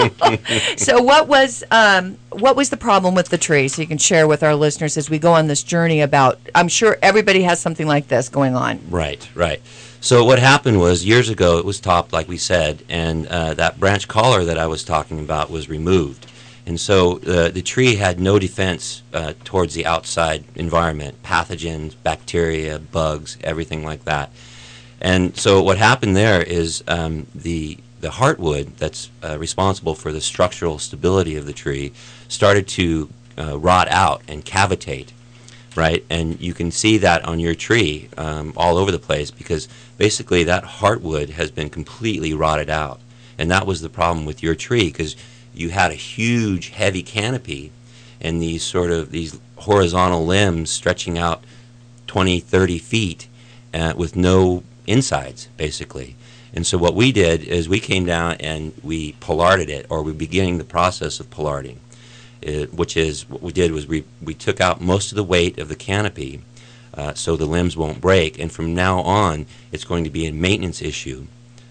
So what was the problem with the tree? So you can share with our listeners as we go on this journey about, I'm sure everybody has something like this going on. Right. So what happened was years ago it was topped, like we said, and that branch collar that I was talking about was removed. And so the tree had no defense towards the outside environment, pathogens, bacteria, bugs, everything like that. And so what happened there is the heartwood that's responsible for the structural stability of the tree started to rot out and cavitate, right? And you can see that on your tree all over the place because basically that heartwood has been completely rotted out. And that was the problem with your tree because you had a huge, heavy canopy and these horizontal limbs stretching out 20, 30 feet with no insides, basically. And so what we did is we came down and we pollarded it, or we're beginning the process of pollarding, which is what we did was we took out most of the weight of the canopy so the limbs won't break. And from now on, it's going to be a maintenance issue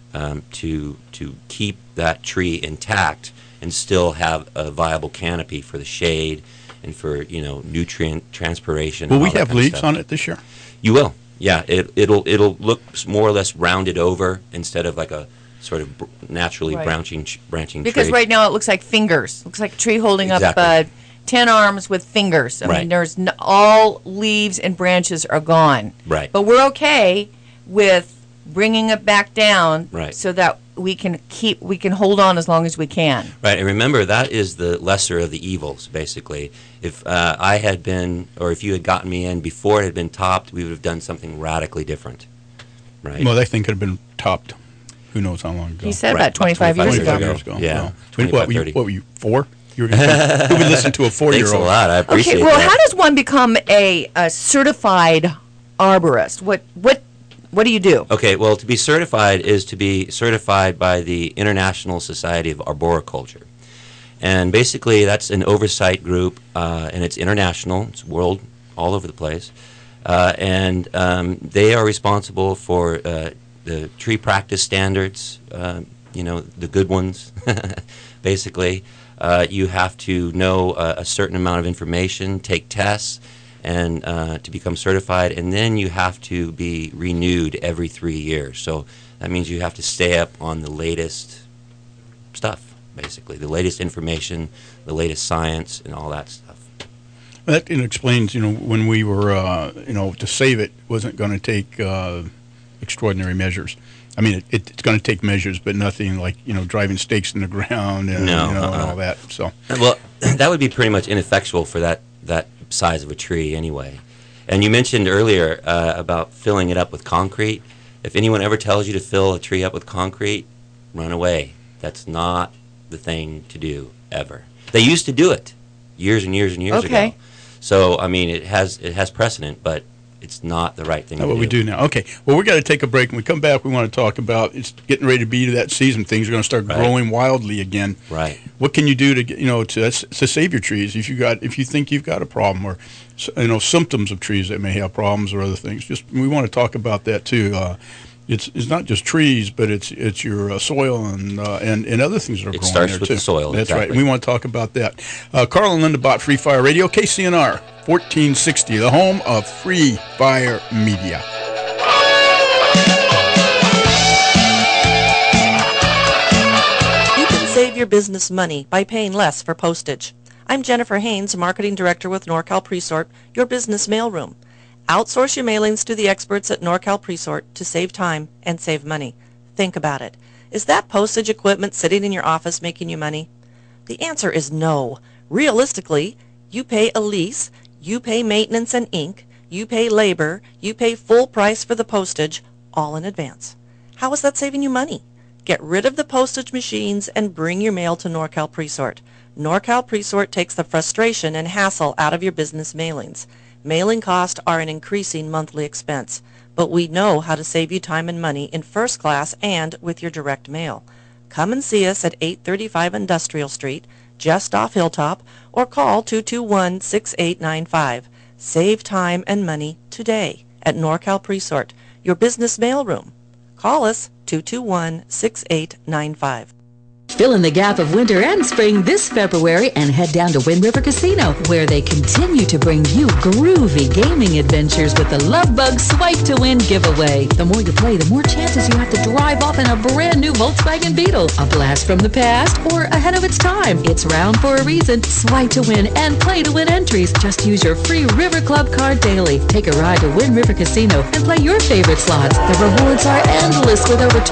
to keep that tree intact and still have a viable canopy for the shade and for nutrient transpiration. Will we have leaves on it this year? You will. Yeah, it'll look more or less rounded over instead of like a sort of naturally branching because tree. Right now it looks like fingers. Looks like a tree holding up 10 arms with fingers. I mean, there's all leaves and branches are gone. Right. But we're okay with bringing it back down so that we can hold on as long as we can. Right, and remember that is the lesser of the evils, basically. If I had been, or if you had gotten me in before it had been topped, we would have done something radically different. Right. Well, that thing could have been topped. Who knows how long ago? He said about 25 years ago. Yeah. So, what were you 4? You were who would listen to a 4-year-old? Thanks a lot. I appreciate that. Okay, well, how does one become a certified arborist? What do you do? Okay, well, to be certified is to be certified by the International Society of Arboriculture. And basically, that's an oversight group, and it's international. It's world, all over the place. And they are responsible for the tree practice standards, the good ones, basically. You have to know a certain amount of information, take tests, and to become certified, and then you have to be renewed every 3 years. So that means you have to stay up on the latest stuff, basically, the latest information, the latest science, and all that stuff. That explains, when we were, to save it wasn't going to take extraordinary measures. I mean, it's going to take measures, but nothing like, driving stakes in the ground and, and all that. So, well, that would be pretty much ineffectual for that size of a tree anyway. And you mentioned earlier about filling it up with concrete. If anyone ever tells you to fill a tree up with concrete, run away. That's not the thing to do ever. They used to do it years and years and years ago. So, I mean, it has precedent, but it's not the right thing to do. What we do now. Okay. Well, we're going to take a break. When we come back, we want to talk about it's getting ready to be to that season. Things are going to start growing wildly again. Right. What can you do to get, to save your trees if you think you've got a problem or symptoms of trees that may have problems or other things? We want to talk about that too. It's not just trees, but it's your soil and other things that are growing there too. It starts with the soil. That's right. We want to talk about that. Carl and Linda Bott, Free Fire Radio, KCNR 1460, the home of Free Fire Media. You can save your business money by paying less for postage. I'm Jennifer Haynes, Marketing Director with NorCal Presort, your business mailroom. Outsource your mailings to the experts at NorCal Presort to save time and save money. Think about it. Is that postage equipment sitting in your office making you money? The answer is no. Realistically, you pay a lease, you pay maintenance and ink, you pay labor, you pay full price for the postage, all in advance. How is that saving you money? Get rid of the postage machines and bring your mail to NorCal Presort. NorCal Presort takes the frustration and hassle out of your business mailings. Mailing costs are an increasing monthly expense, but we know how to save you time and money in first class and with your direct mail. Come and see us at 835 Industrial Street, just off Hilltop, or call 221-6895. Save time and money today at NorCal Presort, your business mailroom. Call us 221-6895. Fill in the gap of winter and spring this February and head down to Wind River Casino, where they continue to bring you groovy gaming adventures with the Love Bug Swipe to Win giveaway. The more you play, the more chances you have to drive off in a brand new Volkswagen Beetle. A blast from the past or ahead of its time. It's round for a reason. Swipe to win and play to win entries. Just use your free River Club card daily. Take a ride to Wind River Casino and play your favorite slots. The rewards are endless with over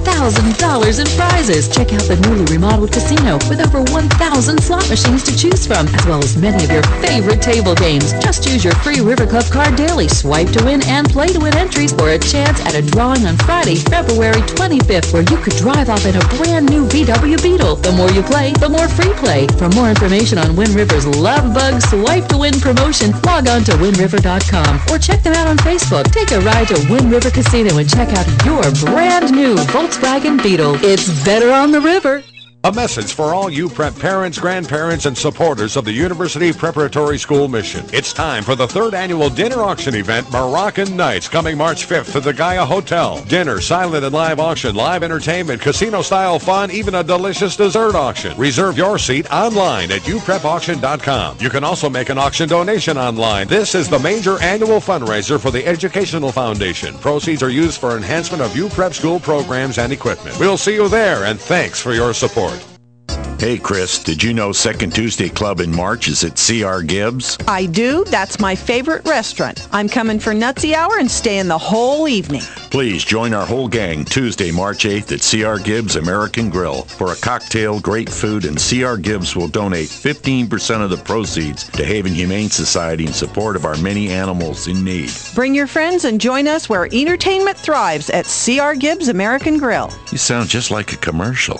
$20,000 in prizes. Check out the newly remodeled casino with over 1,000 slot machines to choose from, as well as many of your favorite table games. Just use your free River Club card daily, swipe to win, and play to win entries for a chance at a drawing on Friday, February 25th, where you could drive off in a brand new VW Beetle. The more you play, the more free play. For more information on Wind River's Love Bug Swipe to Win promotion, log on to windriver.com or check them out on Facebook. Take a ride to Wind River Casino and check out your brand new Volkswagen Beetle. It's better on the river. A message for all you prep parents, grandparents, and supporters of the University Preparatory School mission. It's time for the 3rd annual dinner auction event, Moroccan Nights, coming March 5th to the Gaia Hotel. Dinner, silent and live auction, live entertainment, casino-style fun, even a delicious dessert auction. Reserve your seat online at uprepauction.com. You can also make an auction donation online. This is the major annual fundraiser for the Educational Foundation. Proceeds are used for enhancement of UPrep school programs and equipment. We'll see you there, and thanks for your support. Hey, Chris, did you know Second Tuesday Club in March is at C.R. Gibbs? I do. That's my favorite restaurant. I'm coming for Nutsy Hour and staying the whole evening. Please join our whole gang Tuesday, March 8th at C.R. Gibbs American Grill for a cocktail, great food, and C.R. Gibbs will donate 15% of the proceeds to Haven Humane Society in support of our many animals in need. Bring your friends and join us where entertainment thrives at C.R. Gibbs American Grill. You sound just like a commercial.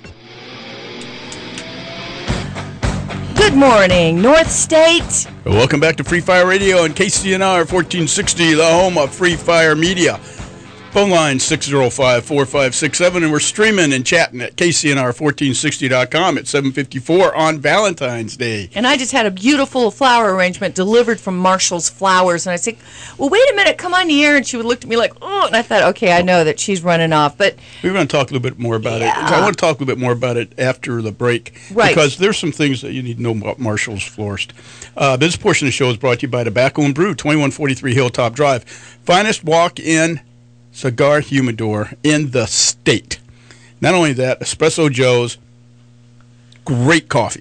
Good morning, North State. Welcome back to Free Fire Radio on KCNR 1460, the home of Free Fire Media. Phone line 605-4567, and we're streaming and chatting at KCNR1460.com at 7:54 on Valentine's Day. And I just had a beautiful flower arrangement delivered from Marshall's Flowers, and I said, well, wait a minute, come on here. And she would look at me like, oh, and I thought, okay, I know that she's running off. But we're going to talk a little bit more about it. I want to talk a little bit more about it after the break. Right. Because there's some things that you need to know about Marshall's Florist. This portion of the show is brought to you by Tobacco and Brew, 2143 Hilltop Drive. Finest walk-in cigar humidor in the state. Not only that, Espresso Joe's, great coffee.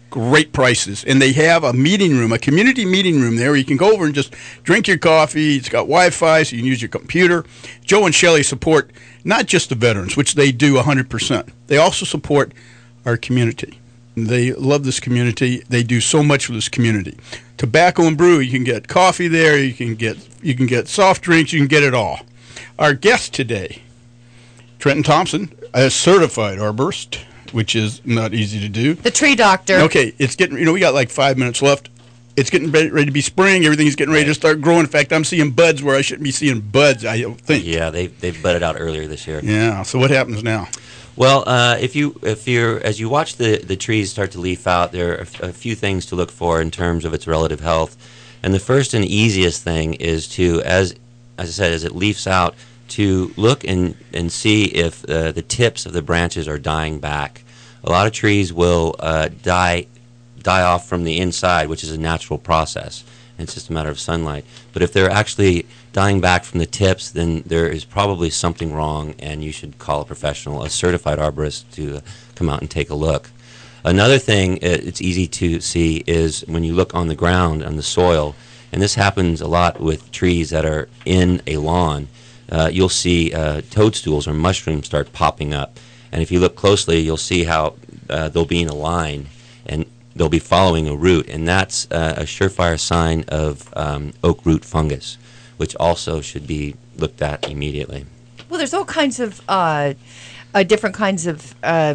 great prices. And they have a meeting room, a community meeting room there where you can go over and just drink your coffee. It's got Wi-Fi, so you can use your computer. Joe and Shelley support not just the veterans, which they do 100%. They also support our community. They love this community. They do so much for this community. Tobacco and brew, you can get coffee there, you can get soft drinks, you can get it all. Our guest today, Trenton Thompson, a certified arborist, which is not easy to do. The tree doctor. Okay, it's getting, we got like 5 minutes left. It's getting ready to be spring. Everything's getting ready to start growing. In fact, I'm seeing buds where I shouldn't be seeing buds, I don't think. Yeah, they've budded out earlier this year. Yeah, so what happens now? Well, as you watch the trees start to leaf out, there are a few things to look for in terms of its relative health. And the first and easiest thing is to, as I said, as it leafs out, to look and see if the tips of the branches are dying back. A lot of trees will die off from the inside, which is a natural process. And it's just a matter of sunlight. But if they're actually dying back from the tips, then there is probably something wrong, and you should call a professional, a certified arborist, to come out and take a look. Another thing it's easy to see is when you look on the ground, on the soil, and this happens a lot with trees that are in a lawn, you'll see toadstools or mushrooms start popping up. And if you look closely, you'll see how they'll be in a line, and they'll be following a root, and that's a surefire sign of oak root fungus, which also should be looked at immediately. Well, there's all kinds of different kinds of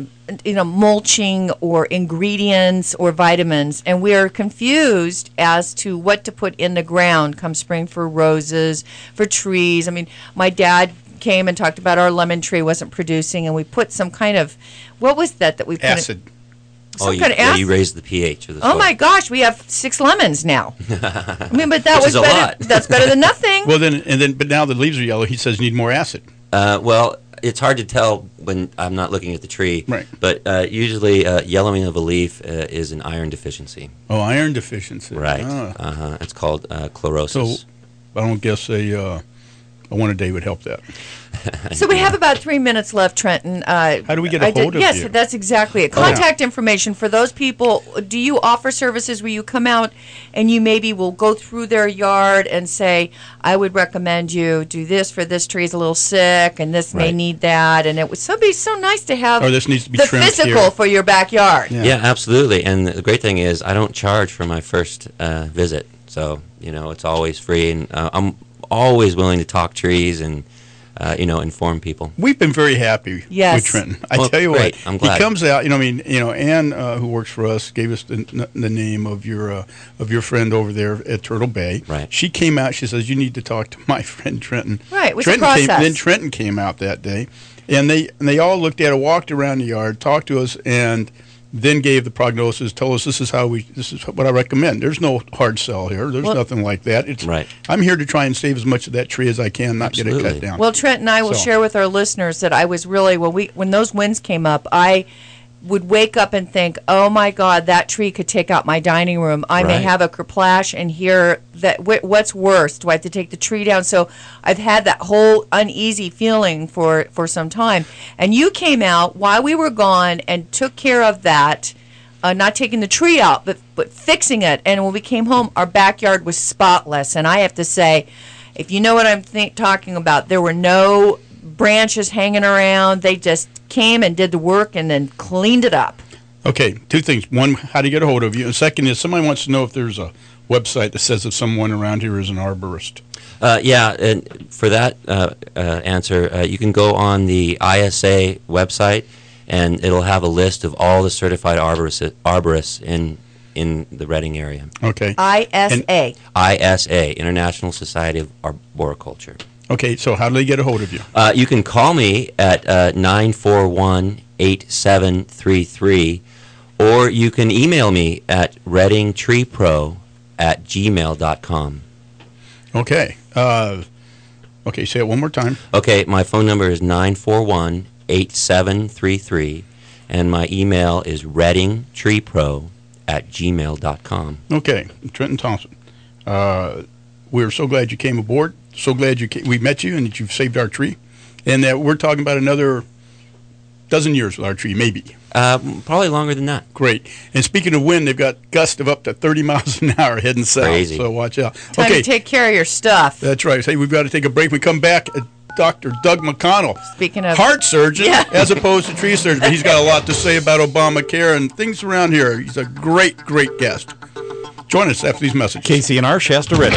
mulching or ingredients or vitamins, and we're confused as to what to put in the ground come spring for roses, for trees. I mean, my dad came and talked about our lemon tree wasn't producing, and we put some kind of, what was that we put acid. You raised the pH of the soil. Oh my gosh, we have 6 lemons now. I mean, but that was a better. lot. That's better than nothing. Well, but now the leaves are yellow. He says need more acid. Well, it's hard to tell when I'm not looking at the tree. Right. But usually, yellowing of a leaf is an iron deficiency. Oh, iron deficiency. Right. Ah. It's called chlorosis. So, I don't guess a one a day would help that. So we have about 3 minutes left, Trenton. How do we get a hold of you? Yes, that's exactly it. Contact information for those people. Do you offer services where you come out and you maybe will go through their yard and say, I would recommend you do this for this tree is a little sick and this may need that, and it would be so nice to have this needs to be the trimmed physical here for your backyard. Yeah, absolutely. And the great thing is I don't charge for my first visit. So, it's always free, and I'm always willing to talk trees and inform people. We've been very happy with Trenton. I tell you great. what, I'm glad. he comes out. Ann, who works for us, gave us the name of your friend over there at Turtle Bay. Right. She came out. She says you need to talk to my friend Trenton. Right. What's Trenton the process? Then Trenton came out that day, and they all looked at it, walked around the yard, talked to us, and then gave the prognosis, told us this is what I recommend. There's no hard sell here. There's nothing like that. It's right. I'm here to try and save as much of that tree as I can, not get it cut down. Well, Trent and I will share with our listeners that I was really, when those winds came up, I would wake up and think, oh my God, that tree could take out my dining room. I may have a kerplash and hear that. What's worse? Do I have to take the tree down? So I've had that whole uneasy feeling for some time. And you came out while we were gone and took care of that, not taking the tree out, but fixing it. And when we came home, our backyard was spotless. And I have to say, if you know what I'm talking about, there were no branches hanging around. They just came and did the work and then cleaned it up. Okay, 2 things. One, how to get a hold of you. And second is somebody wants to know if there's a website that says if someone around here is an arborist. And for that answer, you can go on the ISA website, and it'll have a list of all the certified arborists in the Reading area. Okay. ISA, International Society of Arboriculture. Okay, so how do they get a hold of you? You can call me at 941-8733, or you can email me at readingtreepro@gmail.com. Okay. Okay, say it one more time. Okay, my phone number is 941-8733, and my email is readingtreepro@gmail.com. Okay, Trenton Thompson. We're so glad you came aboard. So glad we met you and that you've saved our tree, and that we're talking about another dozen years with our tree, maybe. Probably longer than that. Great. And speaking of wind, they've got gusts of up to 30 miles an hour heading south. Crazy. So watch out. Time to take care of your stuff. That's right. Hey, we've got to take a break. We come back. Dr. Doug McConnell, speaking of heart surgeon as opposed to tree surgeon, but he's got a lot to say about Obamacare and things around here. He's a great, great guest. Join us after these messages. KCNR Shasta Ready.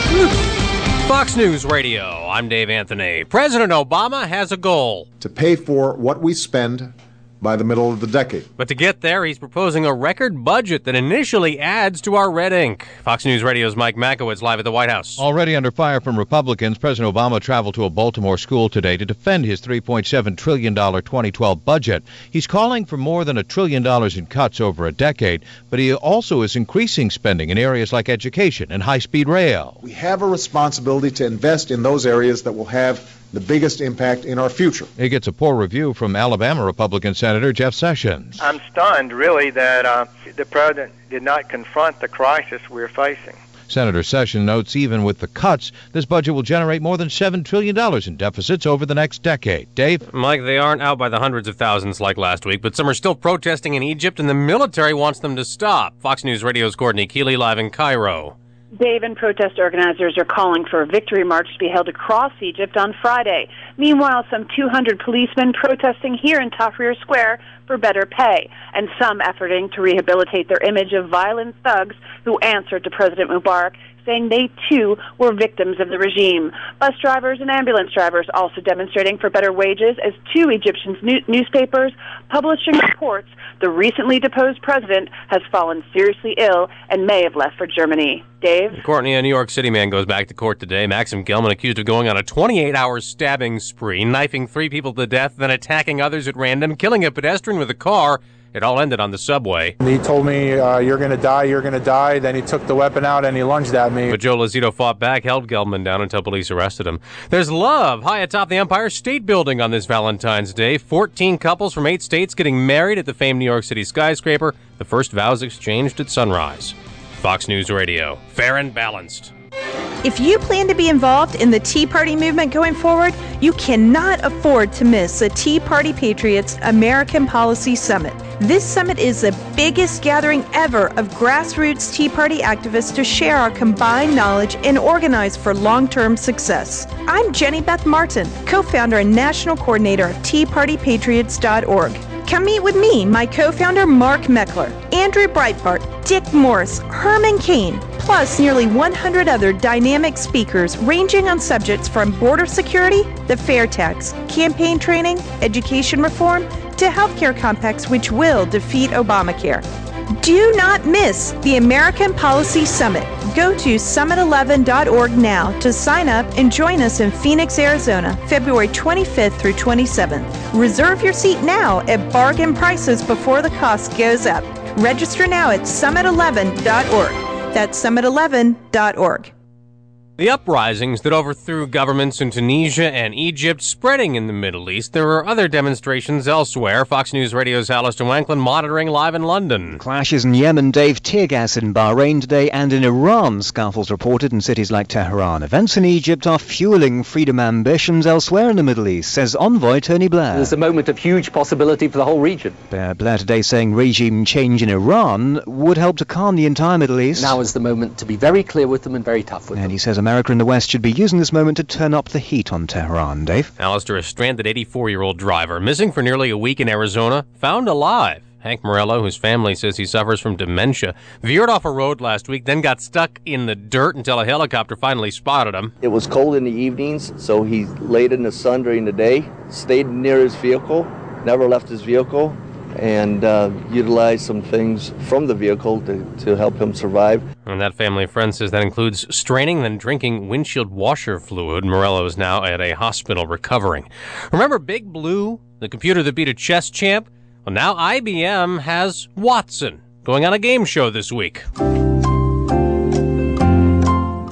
Fox News Radio. I'm Dave Anthony. President Obama has a goal to pay for what we spend by the middle of the decade. But to get there, he's proposing a record budget that initially adds to our red ink. Fox News Radio's Mike Makowitz live at the White House. Already under fire from Republicans, President Obama traveled to a Baltimore school today to defend his $3.7 trillion 2012 budget. He's calling for more than $1 trillion in cuts over a decade, but he also is increasing spending in areas like education and high-speed rail. We have a responsibility to invest in those areas that will have the biggest impact in our future. He gets a poor review from Alabama Republican Senator Jeff Sessions. I'm stunned, really, that the president did not confront the crisis we're facing. Senator Sessions notes even with the cuts, this budget will generate more than $7 trillion in deficits over the next decade. Dave? Mike, they aren't out by the hundreds of thousands like last week, but some are still protesting in Egypt, and the military wants them to stop. Fox News Radio's Courtney Keeley live in Cairo. Dave, and protest organizers are calling for a victory march to be held across Egypt on Friday. Meanwhile, some 200 policemen protesting here in Tahrir Square for better pay, and some efforting to rehabilitate their image of violent thugs who answered to President Mubarak, saying they, too, were victims of the regime. Bus drivers and ambulance drivers also demonstrating for better wages as two Egyptian newspapers publishing reports the recently deposed president has fallen seriously ill and may have left for Germany. Dave? Courtney, a New York City man goes back to court today. Maxim Gelman accused of going on a 28-hour stabbing spree, knifing 3 people to death, then attacking others at random, killing a pedestrian with a car. It all ended on the subway. He told me, you're going to die, you're going to die. Then he took the weapon out and he lunged at me. But Joe Lozito fought back, held Gelman down until police arrested him. There's love high atop the Empire State Building on this Valentine's Day. 14 couples from 8 states getting married at the famed New York City skyscraper. The first vows exchanged at sunrise. Fox News Radio. Fair and balanced. If you plan to be involved in the Tea Party movement going forward, you cannot afford to miss the Tea Party Patriots American Policy Summit. This summit is the biggest gathering ever of grassroots Tea Party activists to share our combined knowledge and organize for long-term success. I'm Jenny Beth Martin, co-founder and national coordinator of TeaPartyPatriots.org. Come meet with me, my co-founder Mark Meckler, Andrew Breitbart, Dick Morris, Herman Cain, plus nearly 100 other dynamic speakers ranging on subjects from border security, the fair tax, campaign training, education reform, to healthcare compacts which will defeat Obamacare. Do not miss the American Policy Summit. Go to summit11.org now to sign up and join us in Phoenix, Arizona, February 25th through 27th. Reserve your seat now at bargain prices before the cost goes up. Register now at summit11.org. That's summit11.org. The uprisings that overthrew governments in Tunisia and Egypt spreading in the Middle East. There are other demonstrations elsewhere. Fox News Radio's Alistair Wanklin monitoring live in London. Clashes in Yemen, Dave. Tear gas in Bahrain today, and in Iran, scuffles reported in cities like Tehran. Events in Egypt are fueling freedom ambitions elsewhere in the Middle East, says envoy Tony Blair. There's a moment of huge possibility for the whole region. Blair today saying regime change in Iran would help to calm the entire Middle East. Now is the moment to be very clear with them and very tough with them. And he says America and the West should be using this moment to turn up the heat on Tehran. Dave? Alistair, a stranded 84-year-old driver, missing for nearly a week in Arizona, found alive. Hank Morello, whose family says he suffers from dementia, veered off a road last week, then got stuck in the dirt until a helicopter finally spotted him. It was cold in the evenings, so he laid in the sun during the day, stayed near his vehicle, never left his vehicle, and utilized some things from the vehicle to help him survive. And that family friend says that includes straining and drinking windshield washer fluid. Morello is now at a hospital recovering. Remember Big Blue, the computer that beat a chess champ? Well, now IBM has Watson going on a game show this week.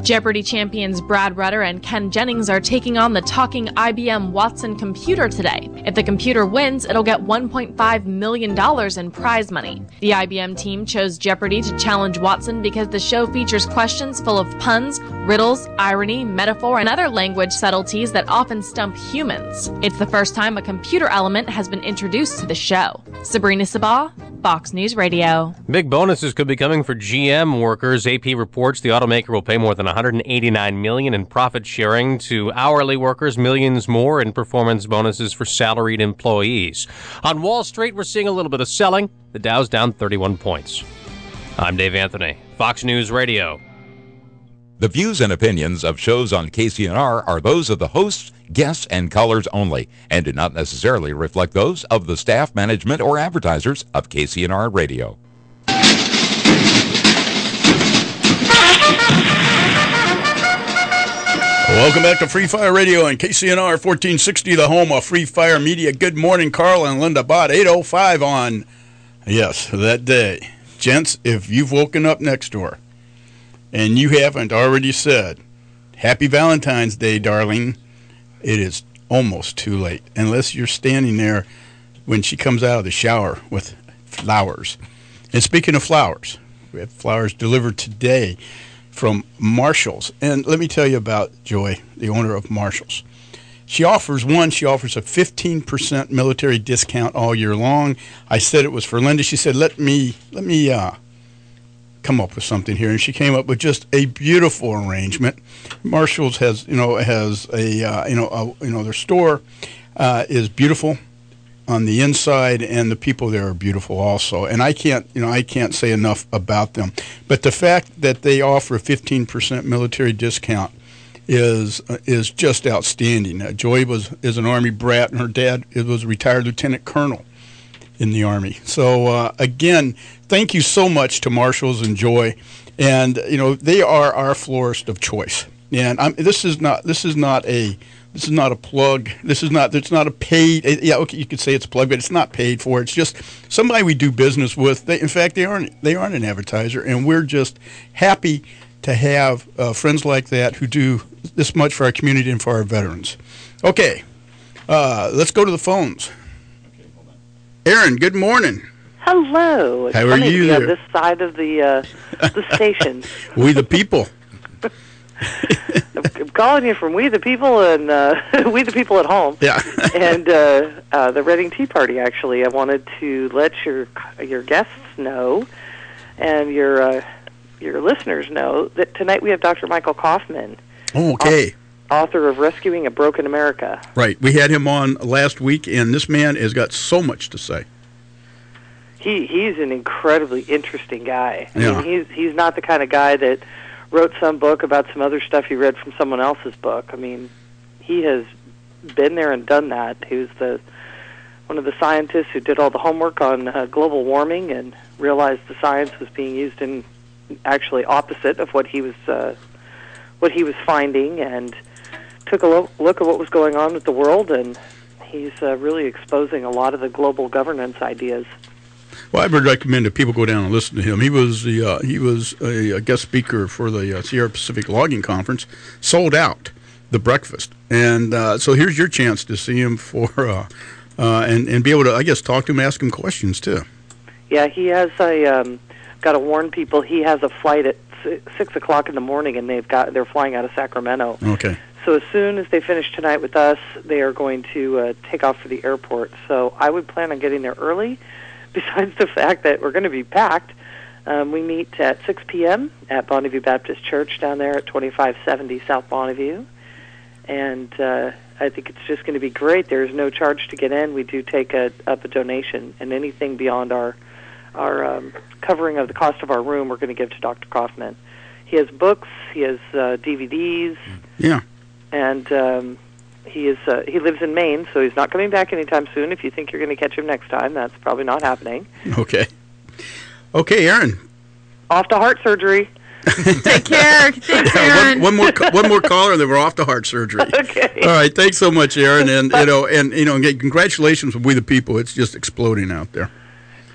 Jeopardy champions Brad Rutter and Ken Jennings are taking on the talking IBM Watson computer today. If the computer wins, it'll get $1.5 million in prize money. The IBM team chose Jeopardy to challenge Watson because the show features questions full of puns, riddles, irony, metaphor, and other language subtleties that often stump humans. It's the first time a computer element has been introduced to the show. Sabrina Sabah, Fox News Radio. Big bonuses could be coming for GM workers. AP reports the automaker will pay more than $189 million in profit sharing to hourly workers, millions more in performance bonuses for salaried employees. On Wall Street, we're seeing a little bit of selling. The Dow's down 31 points. I'm Dave Anthony, Fox News Radio. The views and opinions of shows on KCNR are those of the hosts, guests, and callers only, and do not necessarily reflect those of the staff, management, or advertisers of KCNR Radio. Welcome back to Free Fire Radio on KCNR 1460, the home of Free Fire Media. Good morning, Carl and Linda Bott, 8:05 on, yes, that day. Gents, if you've woken up next door and you haven't already said, Happy Valentine's Day, darling, it is almost too late, unless you're standing there when she comes out of the shower with flowers. And speaking of flowers, we have flowers delivered today from Marshall's. And let me tell you about Joy, the owner of Marshall's. She offers a 15% military discount all year long. I said it was for Linda. She said, let me come up with something here, and she came up with just a beautiful arrangement. Marshall's has their store is beautiful on the inside, and the people there are beautiful also. And I can't say enough about them. But the fact that they offer a 15% military discount is just outstanding. Joy is an Army brat, and her dad was a retired lieutenant colonel in the Army. So again, thank you so much to Marshall's and Joy, and they are our florist of choice. And this is not a plug. It's not a paid. Yeah, okay, you could say it's a plug, but it's not paid for. It's just somebody we do business with. In fact, they aren't an advertiser, and we're just happy to have friends like that who do this much for our community and for our veterans. Okay, let's go to the phones. Aaron, good morning. Hello. It's How are funny you to be there? on this side of the station. We the people. I'm calling you from We the People and We the People at Home. Yeah. And the Reading Tea Party, actually. I wanted to let your guests know and your listeners know that tonight we have Dr. Michael Kaufman. Oh, okay. Author of Rescuing a Broken America. Right. We had him on last week, and this man has got so much to say. He's an incredibly interesting guy. I Yeah. mean, he's not the kind of guy that wrote some book about some other stuff he read from someone else's book. I mean, he has been there and done that. He was one of the scientists who did all the homework on global warming and realized the science was being used in actually opposite of what he was finding, and took a look at what was going on with the world, and he's really exposing a lot of the global governance ideas. Well, I would recommend that people go down and listen to him. He was a guest speaker for the Sierra Pacific Logging Conference, sold out the breakfast, and so here's your chance to see him for and be able to, I guess, talk to him, ask him questions too. Yeah, he has got to warn people. He has a flight at 6 o'clock in the morning, and they're flying out of Sacramento. Okay. So as soon as they finish tonight with us, they are going to take off for the airport. So I would plan on getting there early. Besides the fact that we're going to be packed, we meet at 6 p.m. at Bonneview Baptist Church down there at 2570 South Bonneview. And I think it's just going to be great. There's no charge to get in. We do take up a donation, and anything beyond our covering of the cost of our room, we're going to give to Dr. Kaufman. He has books. He has DVDs. Yeah. And he lives in Maine, so he's not coming back anytime soon. If you think you're going to catch him next time, that's probably not happening. Okay. Okay, Aaron. Off to heart surgery. Take care. Thanks, Aaron. one more caller, and then we're off to heart surgery. Okay. All right. Thanks so much, Aaron, and congratulations with We the People. It's just exploding out there.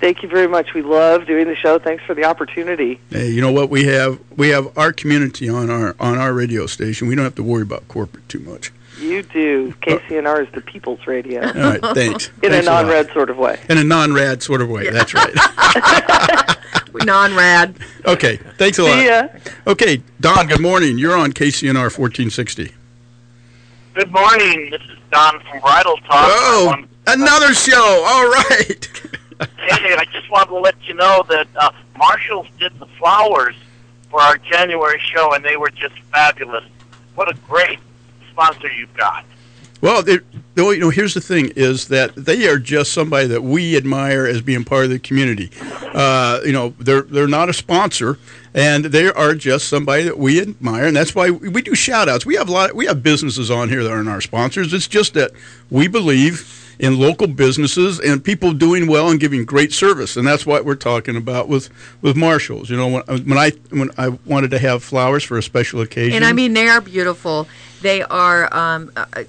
Thank you very much. We love doing the show. Thanks for the opportunity. Hey, you know what? We have our community on our radio station. We don't have to worry about corporate too much. You do. KCNR is the people's radio. All right, thanks. In a non-rad sort of way. In a non-rad sort of way. Yeah. That's right. Non-rad. Okay, thanks a lot. See ya. Okay, Don, good morning. You're on KCNR 1460. Good morning. This is Don from Bridal Talk. Oh, another show. All right. Hey, I just wanted to let you know that Marshalls did the flowers for our January show, and they were just fabulous. What a great sponsor you've got. Well, here's the thing: is that they are just somebody that we admire as being part of the community. They're not a sponsor, and they are just somebody that we admire, and that's why we do shout-outs. We have businesses on here that aren't our sponsors. It's just that we believe in local businesses and people doing well and giving great service, and that's what we're talking about with Marshalls. You know, when I wanted to have flowers for a special occasion, and I mean they are beautiful. They are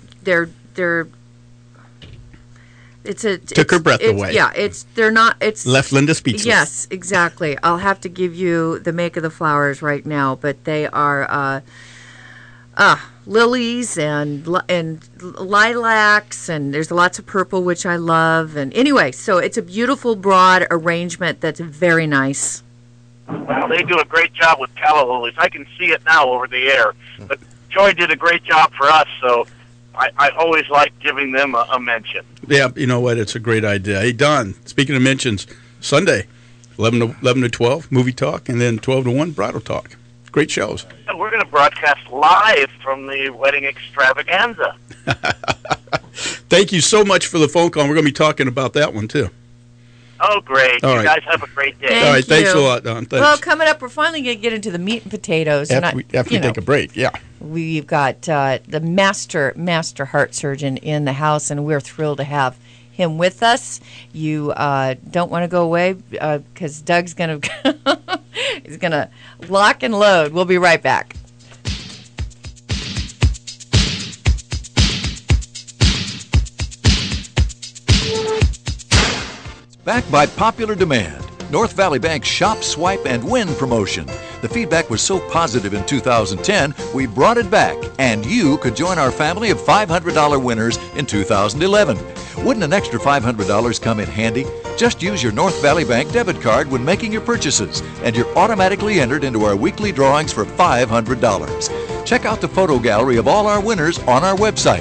took her breath away. Yeah, they're not. It's left Linda speechless. Yes, exactly. I'll have to give you the make of the flowers right now, but they are lilies and lilacs, and there's lots of purple, which I love. And anyway, so it's a beautiful broad arrangement that's very nice. Well, they do a great job with calla lilies. I can see it now over the air. But Joy did a great job for us, so I always like giving them a mention. Yeah, you know what? It's a great idea. Hey, Don, speaking of mentions, Sunday, 11 to 12, movie talk, and then 12 to 1, bridal talk. Great shows. And we're going to broadcast live from the wedding extravaganza. Thank you so much for the phone call. We're going to be talking about that one, too. Oh, great. All you right. guys have a great day. All right, thanks a lot, Don. Thanks. Well, coming up, we're finally going to get into the meat and potatoes. After we take a break, yeah. We've got the master heart surgeon in the house, and we're thrilled to have him with us. You don't want to go away because Doug's going to he's going to lock and load. We'll be right back. Backed by popular demand, North Valley Bank's Shop, Swipe, and Win promotion. The feedback was so positive in 2010, we brought it back, and you could join our family of $500 winners in 2011. Wouldn't an extra $500 come in handy? Just use your North Valley Bank debit card when making your purchases, and you're automatically entered into our weekly drawings for $500. Check out the photo gallery of all our winners on our website,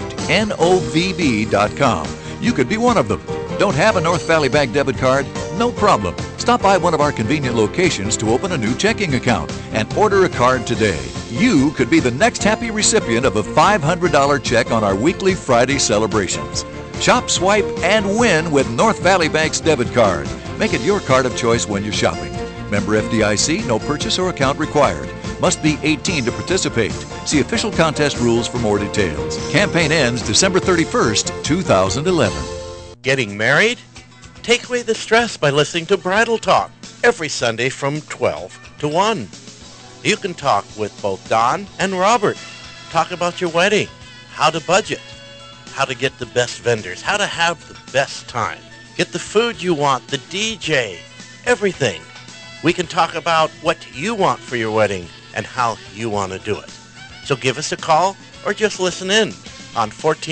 novb.com. You could be one of them. Don't have a North Valley Bank debit card? No problem. Stop by one of our convenient locations to open a new checking account and order a card today. You could be the next happy recipient of a $500 check on our weekly Friday celebrations. Shop, swipe, and win with North Valley Bank's debit card. Make it your card of choice when you're shopping. Member FDIC, no purchase or account required. Must be 18 to participate. See official contest rules for more details. Campaign ends December 31st, 2011. Getting married? Take away the stress by listening to Bridal Talk every Sunday from 12 to 1. You can talk with both Don and Robert. Talk about your wedding, how to budget, how to get the best vendors, how to have the best time, get the food you want, the DJ, everything. We can talk about what you want for your wedding and how you want to do it. So give us a call or just listen in on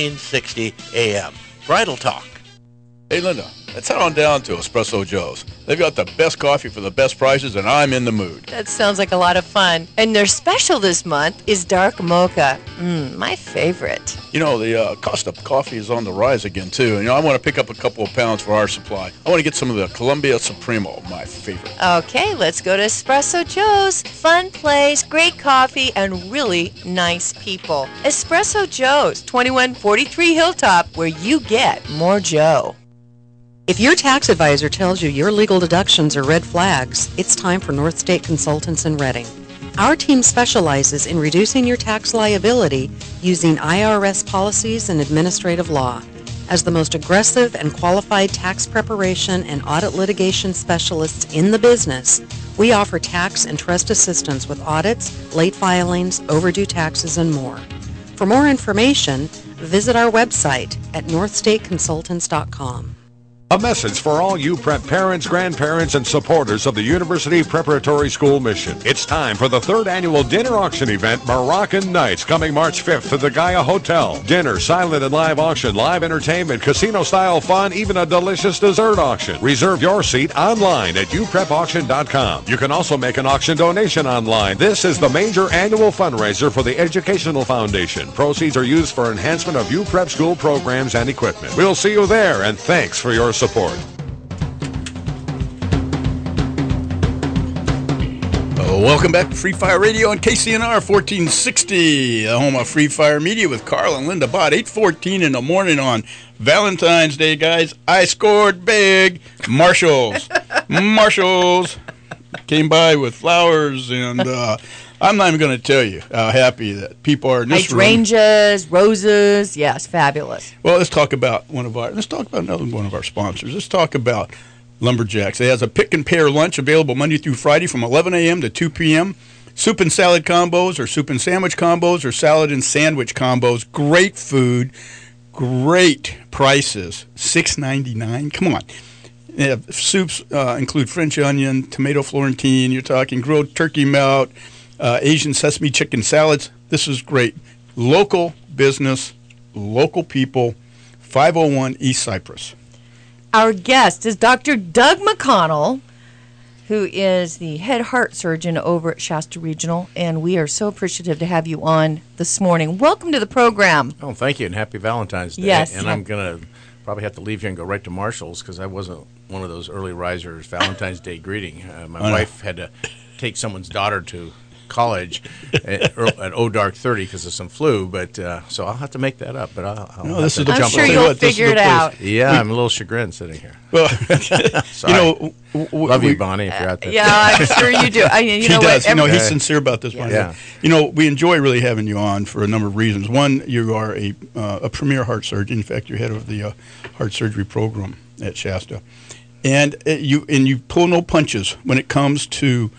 1460 AM. Bridal Talk. Hey, Linda, let's head on down to Espresso Joe's. They've got the best coffee for the best prices, and I'm in the mood. That sounds like a lot of fun. And their special this month is dark mocha. My favorite. You know, the cost of coffee is on the rise again, too. And, I want to pick up a couple of pounds for our supply. I want to get some of the Columbia Supremo, my favorite. Okay, let's go to Espresso Joe's. Fun place, great coffee, and really nice people. Espresso Joe's, 2143 Hilltop, where you get more Joe. If your tax advisor tells you your legal deductions are red flags, it's time for North State Consultants in Reading. Our team specializes in reducing your tax liability using IRS policies and administrative law. As the most aggressive and qualified tax preparation and audit litigation specialists in the business, we offer tax and trust assistance with audits, late filings, overdue taxes, and more. For more information, visit our website at northstateconsultants.com. A message for all you prep parents, grandparents, and supporters of the University Preparatory School mission. It's time for the 3rd annual dinner auction event, Moroccan Nights, coming March 5th to the Gaia Hotel. Dinner, silent and live auction, live entertainment, casino-style fun, even a delicious dessert auction. Reserve your seat online at uprepauction.com. You can also make an auction donation online. This is the major annual fundraiser for the Educational Foundation. Proceeds are used for enhancement of UPrep school programs and equipment. We'll see you there, and thanks for your support. Welcome back to Free Fire Radio on KCNR 1460, the home of Free Fire Media with Carl and Linda Bott. 8:14 in the morning on Valentine's Day, guys. I scored big. Marshalls came by with flowers, and I'm not even going to tell you how happy that people are in this room. Hydrangeas, roses, yes, fabulous. Well, let's talk about another one of our sponsors. Let's talk about Lumberjacks. It has a pick and pair lunch available Monday through Friday from 11 a.m. to 2 p.m. Soup and salad combos, or soup and sandwich combos, or salad and sandwich combos. Great food, great prices. $6.99. Come on. They have soups include French onion, tomato Florentine. You're talking grilled turkey melt, Asian sesame chicken salads. This is great. Local business, local people. 501 East Cypress. Our guest is Dr. Doug McConnell, who is the head heart surgeon over at Shasta Regional, and we are so appreciative to have you on this morning. Welcome to the program. Oh, thank you, and happy Valentine's Day. Yes. And I'm going to probably have to leave here and go right to Marshall's because I wasn't one of those early risers Valentine's Day greeting. My wife had to take someone's daughter to college at dark 30 because of some flu, but so I'll have to make that up. But I'm sure you'll figure it out. Yeah, I'm a little chagrined sitting here. Well, love you, Bonnie, if you're out there. Yeah, I'm sure you do. He does. He's sincere about this one. Yeah. We enjoy really having you on for a number of reasons. One, you are a premier heart surgeon. In fact, you're head of the heart surgery program at Shasta, and you pull no punches when it comes to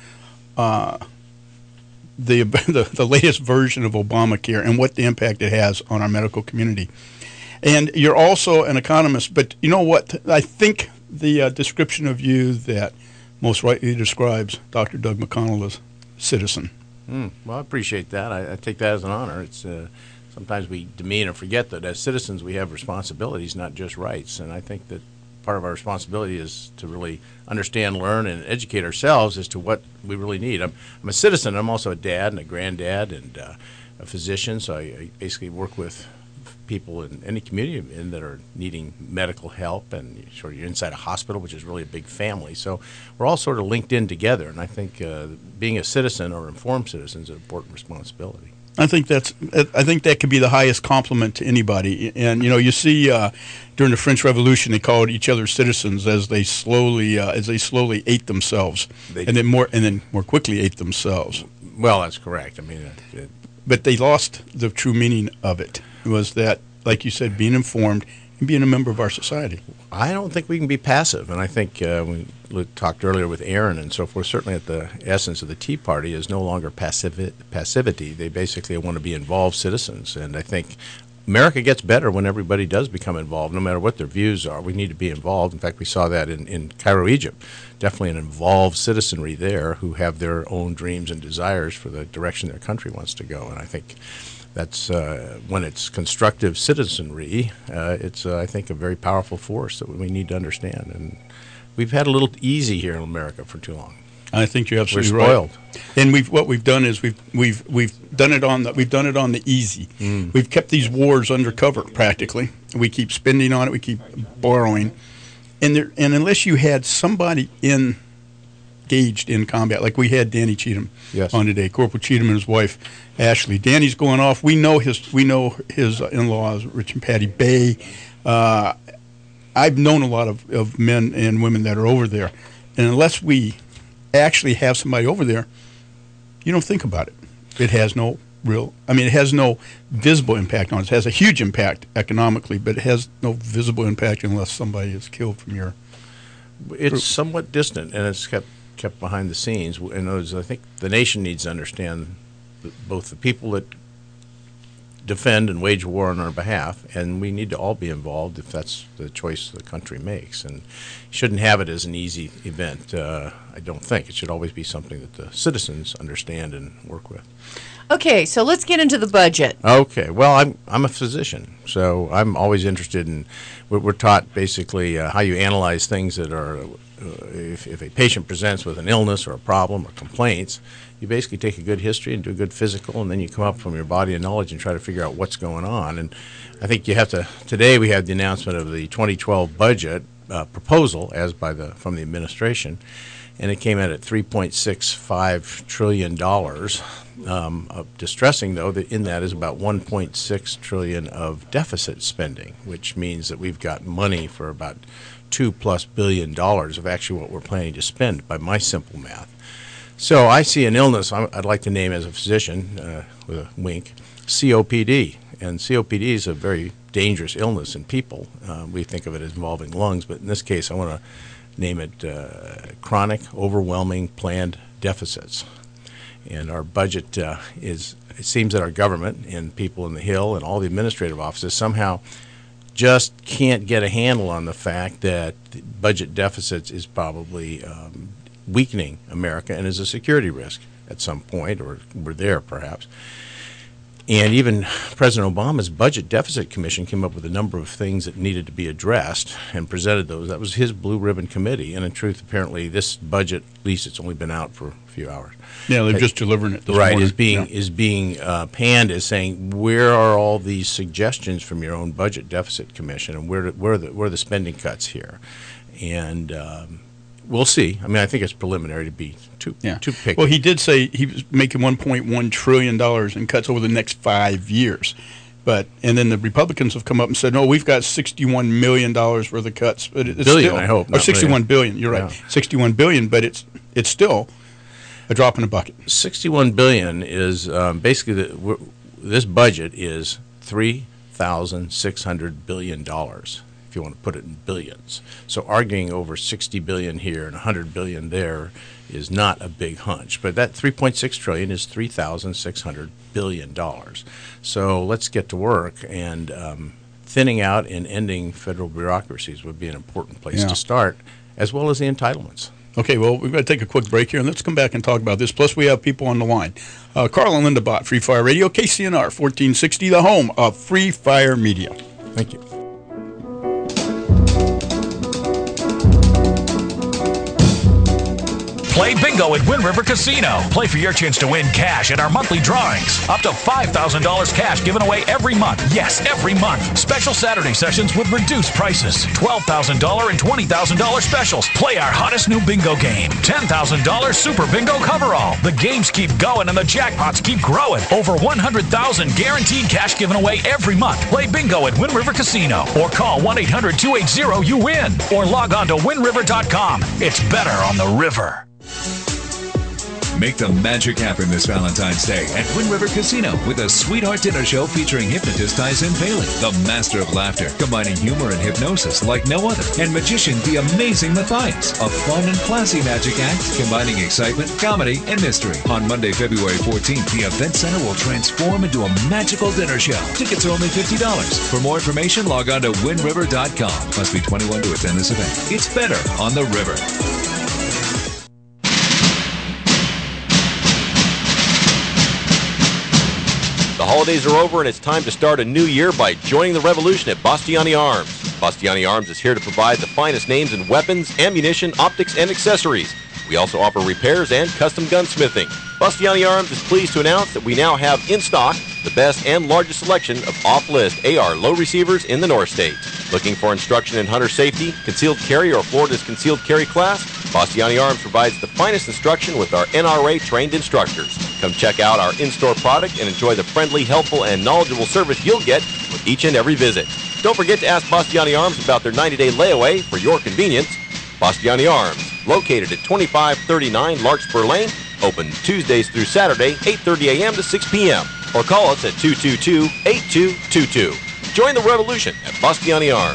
the latest version of Obamacare and what the impact it has on our medical community. And you're also an economist, but you know what? I think the description of you that most rightly describes Dr. Doug McConnell as citizen. Well, I appreciate that. I take that as an honor. It's sometimes we demean or forget that as citizens we have responsibilities, not just rights. And I think that part of our responsibility is to really understand, learn, and educate ourselves as to what we really need. I'm a citizen. I'm also a dad and a granddad and a physician, so I basically work with people in any community that are needing medical help, and sort of you're inside a hospital, which is really a big family. So we're all sort of linked in together, and I think being a citizen or informed citizen is an important responsibility. I think that could be the highest compliment to anybody. And you see during the French Revolution, they called each other citizens as they slowly ate themselves, and then more quickly ate themselves. Well, that's correct. I mean, but they lost the true meaning of it. It was that, like you said, being informed and being a member of our society. I don't think we can be passive, and I think we talked earlier with Aaron and so forth. Certainly, at the essence of the Tea Party is no longer passivity. They basically want to be involved citizens, and I think America gets better when everybody does become involved, no matter what their views are. We need to be involved. In fact, we saw that in Cairo, Egypt. Definitely an involved citizenry there who have their own dreams and desires for the direction their country wants to go, and I think that's when it's constructive citizenry, it's, I think, a very powerful force that we need to understand. And we've had a little easy here in America for too long. I think you're absolutely We're spoiled. Right. And what we've done is we've done it on the easy. We've kept these wars undercover practically. We keep spending on it. We keep borrowing, and unless you had somebody engaged in combat, like we had Danny Cheatham on today, Corporal Cheatham and his wife Ashley. Danny's going off. We know his in-laws, Rich and Patty Bay. I've known a lot of men and women that are over there, and unless we actually have somebody over there, you don't think about it. It has no visible impact on us. It has a huge impact economically, but it has no visible impact unless somebody is killed from your It's group. somewhat distant, and it's kept behind the scenes. And I think the nation needs to understand both the people that defend and wage war on our behalf, and we need to all be involved if that's the choice the country makes. And you shouldn't have it as an easy event. I don't think. It should always be something that the citizens understand and work with. Okay, so let's get into the budget. Okay, well, I'm a physician, so I'm always interested in. We're taught basically how you analyze things that are. If a patient presents with an illness or a problem or complaints, you basically take a good history and do a good physical, and then you come up from your body of knowledge and try to figure out what's going on. And I think you have to. Today we had the announcement of the 2012 budget proposal from the administration, and it came in at $3.65 trillion. Distressing, though, that in that is about $1.6 trillion of deficit spending, which means that we've got money for about $2+ billion of actually what we're planning to spend by my simple math. So I see an illness I'd like to name as a physician, with a wink, COPD. And COPD is a very dangerous illness in people. We think of it as involving lungs, but in this case I want to name it chronic, overwhelming planned deficits. And our budget it seems that our government and people in the Hill and all the administrative offices somehow just can't get a handle on the fact that the budget deficits is probably weakening America and is a security risk at some point, or we're there perhaps. And even President Obama's Budget Deficit Commission came up with a number of things that needed to be addressed and presented those. That was his blue ribbon committee. And in truth, apparently, this budget, at least it's only been out for a few hours. Yeah, they're just delivering it this morning. Is being panned as saying, where are all these suggestions from your own Budget Deficit Commission, and where are the spending cuts here? And we'll see. I mean, I think it's preliminary to be too picky. Well, he did say he was making $1.1 trillion in cuts over the next 5 years. And then the Republicans have come up and said, no, we've got $61 million worth of cuts. But it's billion, still, I hope. Or $61 billion, you're right. Yeah. $61 billion, but it's still a drop in the bucket. $61 billion is basically, this budget is $3,600 billion, if you want to put it in billions. So arguing over $60 billion here and $100 billion there is not a big hunch. But that $3.6 trillion is $3,600 billion. So let's get to work, and thinning out and ending federal bureaucracies would be an important place to start, as well as the entitlements. Okay, well, we've got to take a quick break here, and let's come back and talk about this. Plus, we have people on the line. Carl and Linda Bott, Free Fire Radio, KCNR 1460, the home of Free Fire Media. Thank you. Play bingo at Wind River Casino. Play for your chance to win cash at our monthly drawings. Up to $5,000 cash given away every month. Yes, every month. Special Saturday sessions with reduced prices. $12,000 and $20,000 specials. Play our hottest new bingo game. $10,000 Super Bingo Coverall. The games keep going and the jackpots keep growing. Over $100,000 guaranteed cash given away every month. Play bingo at Wind River Casino. Or call 1-800-280-YOU-WIN. Or log on to WindRiver.com. It's better on the river. Make the magic happen this Valentine's Day at Wind River Casino with a sweetheart dinner show featuring hypnotist Tyson Bailey, the master of laughter, combining humor and hypnosis like no other, and magician the amazing Matthias, a fun and classy magic act combining excitement, comedy, and mystery. On Monday, February 14th, the event center will transform into a magical dinner show. Tickets are only $50. For more information, log on to windriver.com. Must be 21 to attend this event. It's better on the river. The holidays are over and it's time to start a new year by joining the revolution at Bastiani Arms. Bastiani Arms is here to provide the finest names in weapons, ammunition, optics, and accessories. We also offer repairs and custom gunsmithing. Bastiani Arms is pleased to announce that we now have in stock the best and largest selection of off-list AR low receivers in the North States. Looking for instruction in hunter safety, concealed carry, or Florida's concealed carry class? Bastiani Arms provides the finest instruction with our NRA-trained instructors. Come check out our in-store product and enjoy the friendly, helpful, and knowledgeable service you'll get with each and every visit. Don't forget to ask Bastiani Arms about their 90-day layaway for your convenience. Bastiani Arms, located at 2539 Larkspur Lane, open Tuesdays through Saturday, 8:30 a.m. to 6 p.m. Or call us at 222-8222. Join the revolution at Bastiani Arms.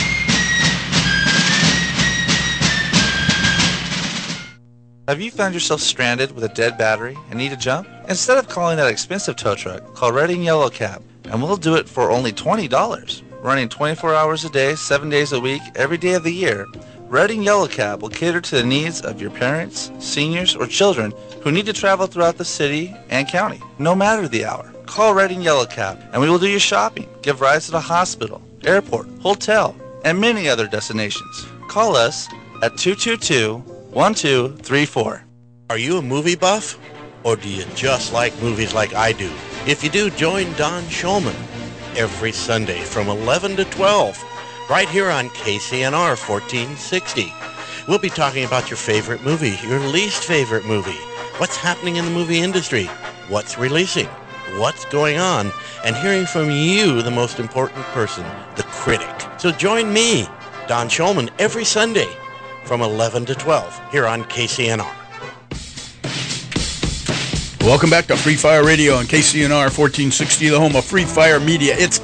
Have you found yourself stranded with a dead battery and need a jump? Instead of calling that expensive tow truck, call Red and Yellow Cab. and we'll do it for only $20. Running 24 hours a day, 7 days a week, every day of the year, Redding Yellow Cab will cater to the needs of your parents, seniors, or children who need to travel throughout the city and county, no matter the hour. Call Redding Yellow Cab, and we will do your shopping, give rides to the hospital, airport, hotel, and many other destinations. Call us at 222-1234. Are you a movie buff? Or do you just like movies like I do? If you do, join Don Shulman every Sunday from 11 to 12, right here on KCNR 1460. We'll be talking about your favorite movie, your least favorite movie, what's happening in the movie industry, what's releasing, what's going on, and hearing from you, the most important person, the critic. So join me, Don Shulman, every Sunday from 11 to 12 here on KCNR. Welcome back to Free Fire Radio on KCNR 1460, the home of Free Fire Media. It's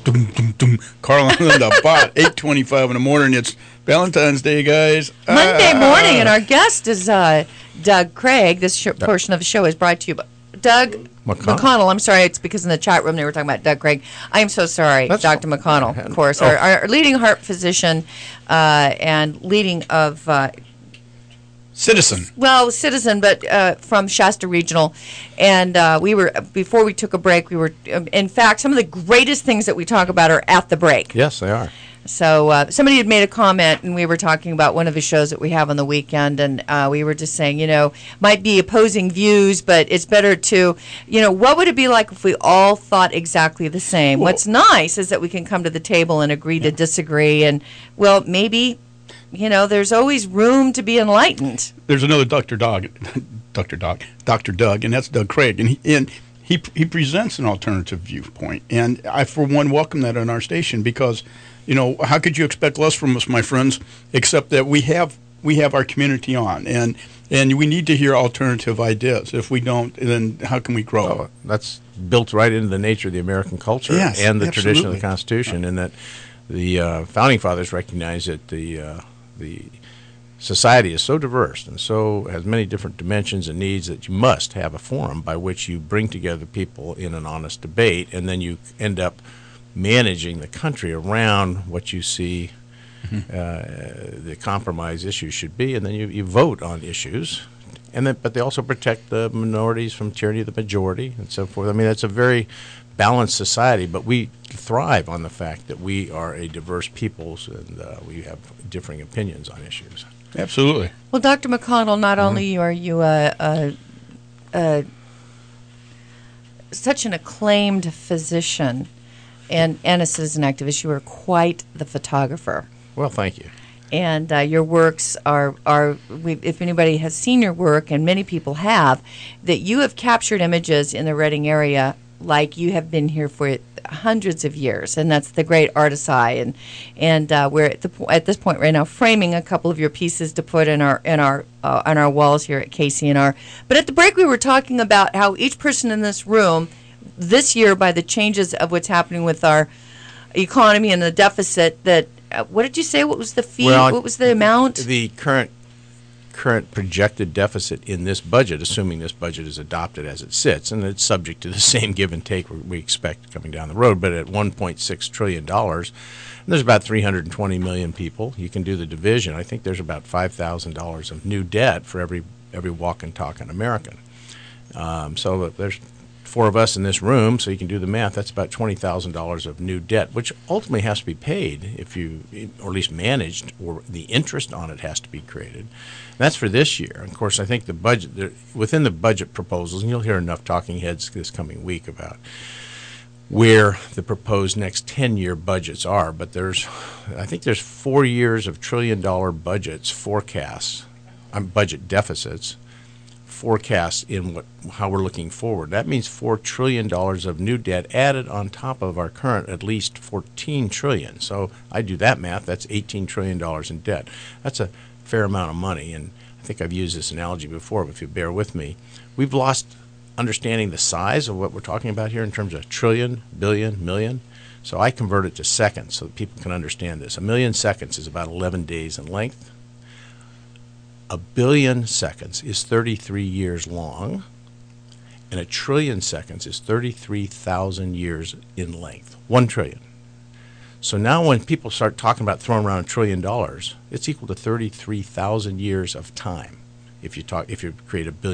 Carl on the bot, 8:25 in the morning. It's Valentine's Day, guys. Monday morning, and our guest is Doug Craig. This portion of the show is brought to you by Doug McConnell. I'm sorry, it's because in the chat room they were talking about Doug Craig. I am so sorry, Dr. McConnell, of course, our leading heart physician and leading of... Citizen, but from Shasta Regional, and we were before we took a break. We were, in fact, some of the greatest things that we talk about are at the break. Yes, they are. So somebody had made a comment, and we were talking about one of the shows that we have on the weekend, and we were just saying, might be opposing views, but it's better to, what would it be like if we all thought exactly the same? What's nice is that we can come to the table and agree to disagree, and maybe. There's always room to be enlightened. There's another Dr. Doug, and that's Doug Craig, and he presents an alternative viewpoint, and I, for one, welcome that on our station because, how could you expect less from us, my friends, except that we have our community on, and we need to hear alternative ideas. If we don't, then how can we grow? Well, that's built right into the nature of the American culture and the tradition of the Constitution, and that the Founding Fathers recognized that the society is so diverse and so has many different dimensions and needs that you must have a forum by which you bring together people in an honest debate, and then you end up managing the country around what you see the compromise issues should be, and then you vote on issues, but they also protect the minorities from tyranny of the majority and so forth. I mean, it's a very balanced society, but we thrive on the fact that we are a diverse peoples and we have differing opinions on issues. Absolutely. Well, Dr. McConnell, not only are you such an acclaimed physician and a citizen activist, you are quite the photographer. Well, thank you. And your works are if anybody has seen your work, and many people have, that you have captured images in the Redding area like you have been here for hundreds of years, and that's the great artist's eye. And we're at this point right now framing a couple of your pieces to put on our walls here at KCNR. But at the break, we were talking about how each person in this room this year, by the changes of what's happening with our economy and the deficit, that what did you say? What was the fee? Well, what was the amount? The current projected deficit in this budget, assuming this budget is adopted as it sits, and it's subject to the same give and take we expect coming down the road, but at $1.6 trillion, and there's about 320 million people. You can do the division. I think there's about $5,000 of new debt for every walk and talking American. So there's four of us in this room, so you can do the math. That's about $20,000 of new debt, which ultimately has to be paid or at least managed, or the interest on it has to be created. And that's for this year. And of course, I think the budget, within the budget proposals, and you'll hear enough talking heads this coming week about where the proposed next 10-year budgets are. But I think there's 4 years of trillion-dollar budgets forecasts, budget deficits, forecast in how we're looking forward. That means $4 trillion of new debt added on top of our current at least $14 trillion. So I do that math, that's $18 trillion in debt. That's a fair amount of money, and I think I've used this analogy before, but if you bear with me, we've lost understanding the size of what we're talking about here in terms of trillion, billion, million. So I convert it to seconds so that people can understand this. 1 million seconds is about 11 days in length. 1 billion seconds is 33 years long, And 1 trillion seconds is 33,000 years in length. 1 trillion. So now when people start talking about throwing around $1 trillion, it's equal to 33,000 years of time. If you create a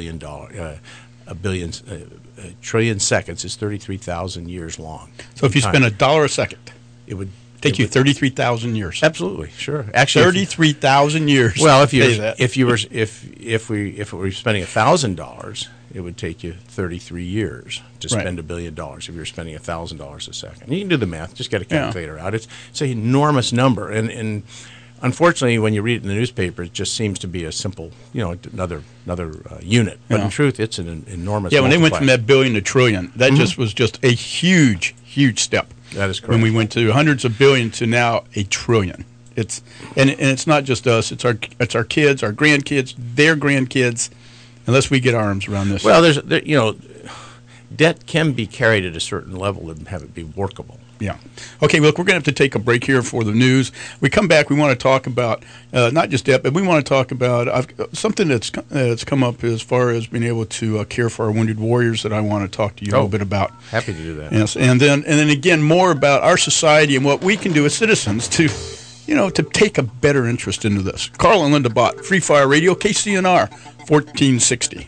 trillion seconds is 33,000 years long. So if you spend $1 a second, it would take you 33,000 years. Absolutely, sure. Actually, 33,000 years. Well, if it were spending $1,000, it would take you 33 years to spend $1 billion if you're spending $1,000 a second. You can do the math. Just get a calculator out. It's an enormous number, and unfortunately, when you read it in the newspaper, it just seems to be a simple, another unit. But in truth, it's an enormous. Yeah, when they went from that billion to trillion, that was just a huge, huge step. That is correct. When we went to hundreds of billions to now $1 trillion. It's and it's not just us. It's our kids, our grandkids, their grandkids. Unless we get our arms around this. Well, debt can be carried at a certain level and have it be workable. Yeah. Okay, look, we're going to have to take a break here for the news. We come back, we want to talk about not just debt, but we want to talk about something that's come up as far as being able to care for our wounded warriors that I want to talk to you a little bit about. Happy to do that. Yes, and then again, more about our society and what we can do as citizens to take a better interest into this. Carl and Linda Bott, Free Fire Radio, KCNR, 1460.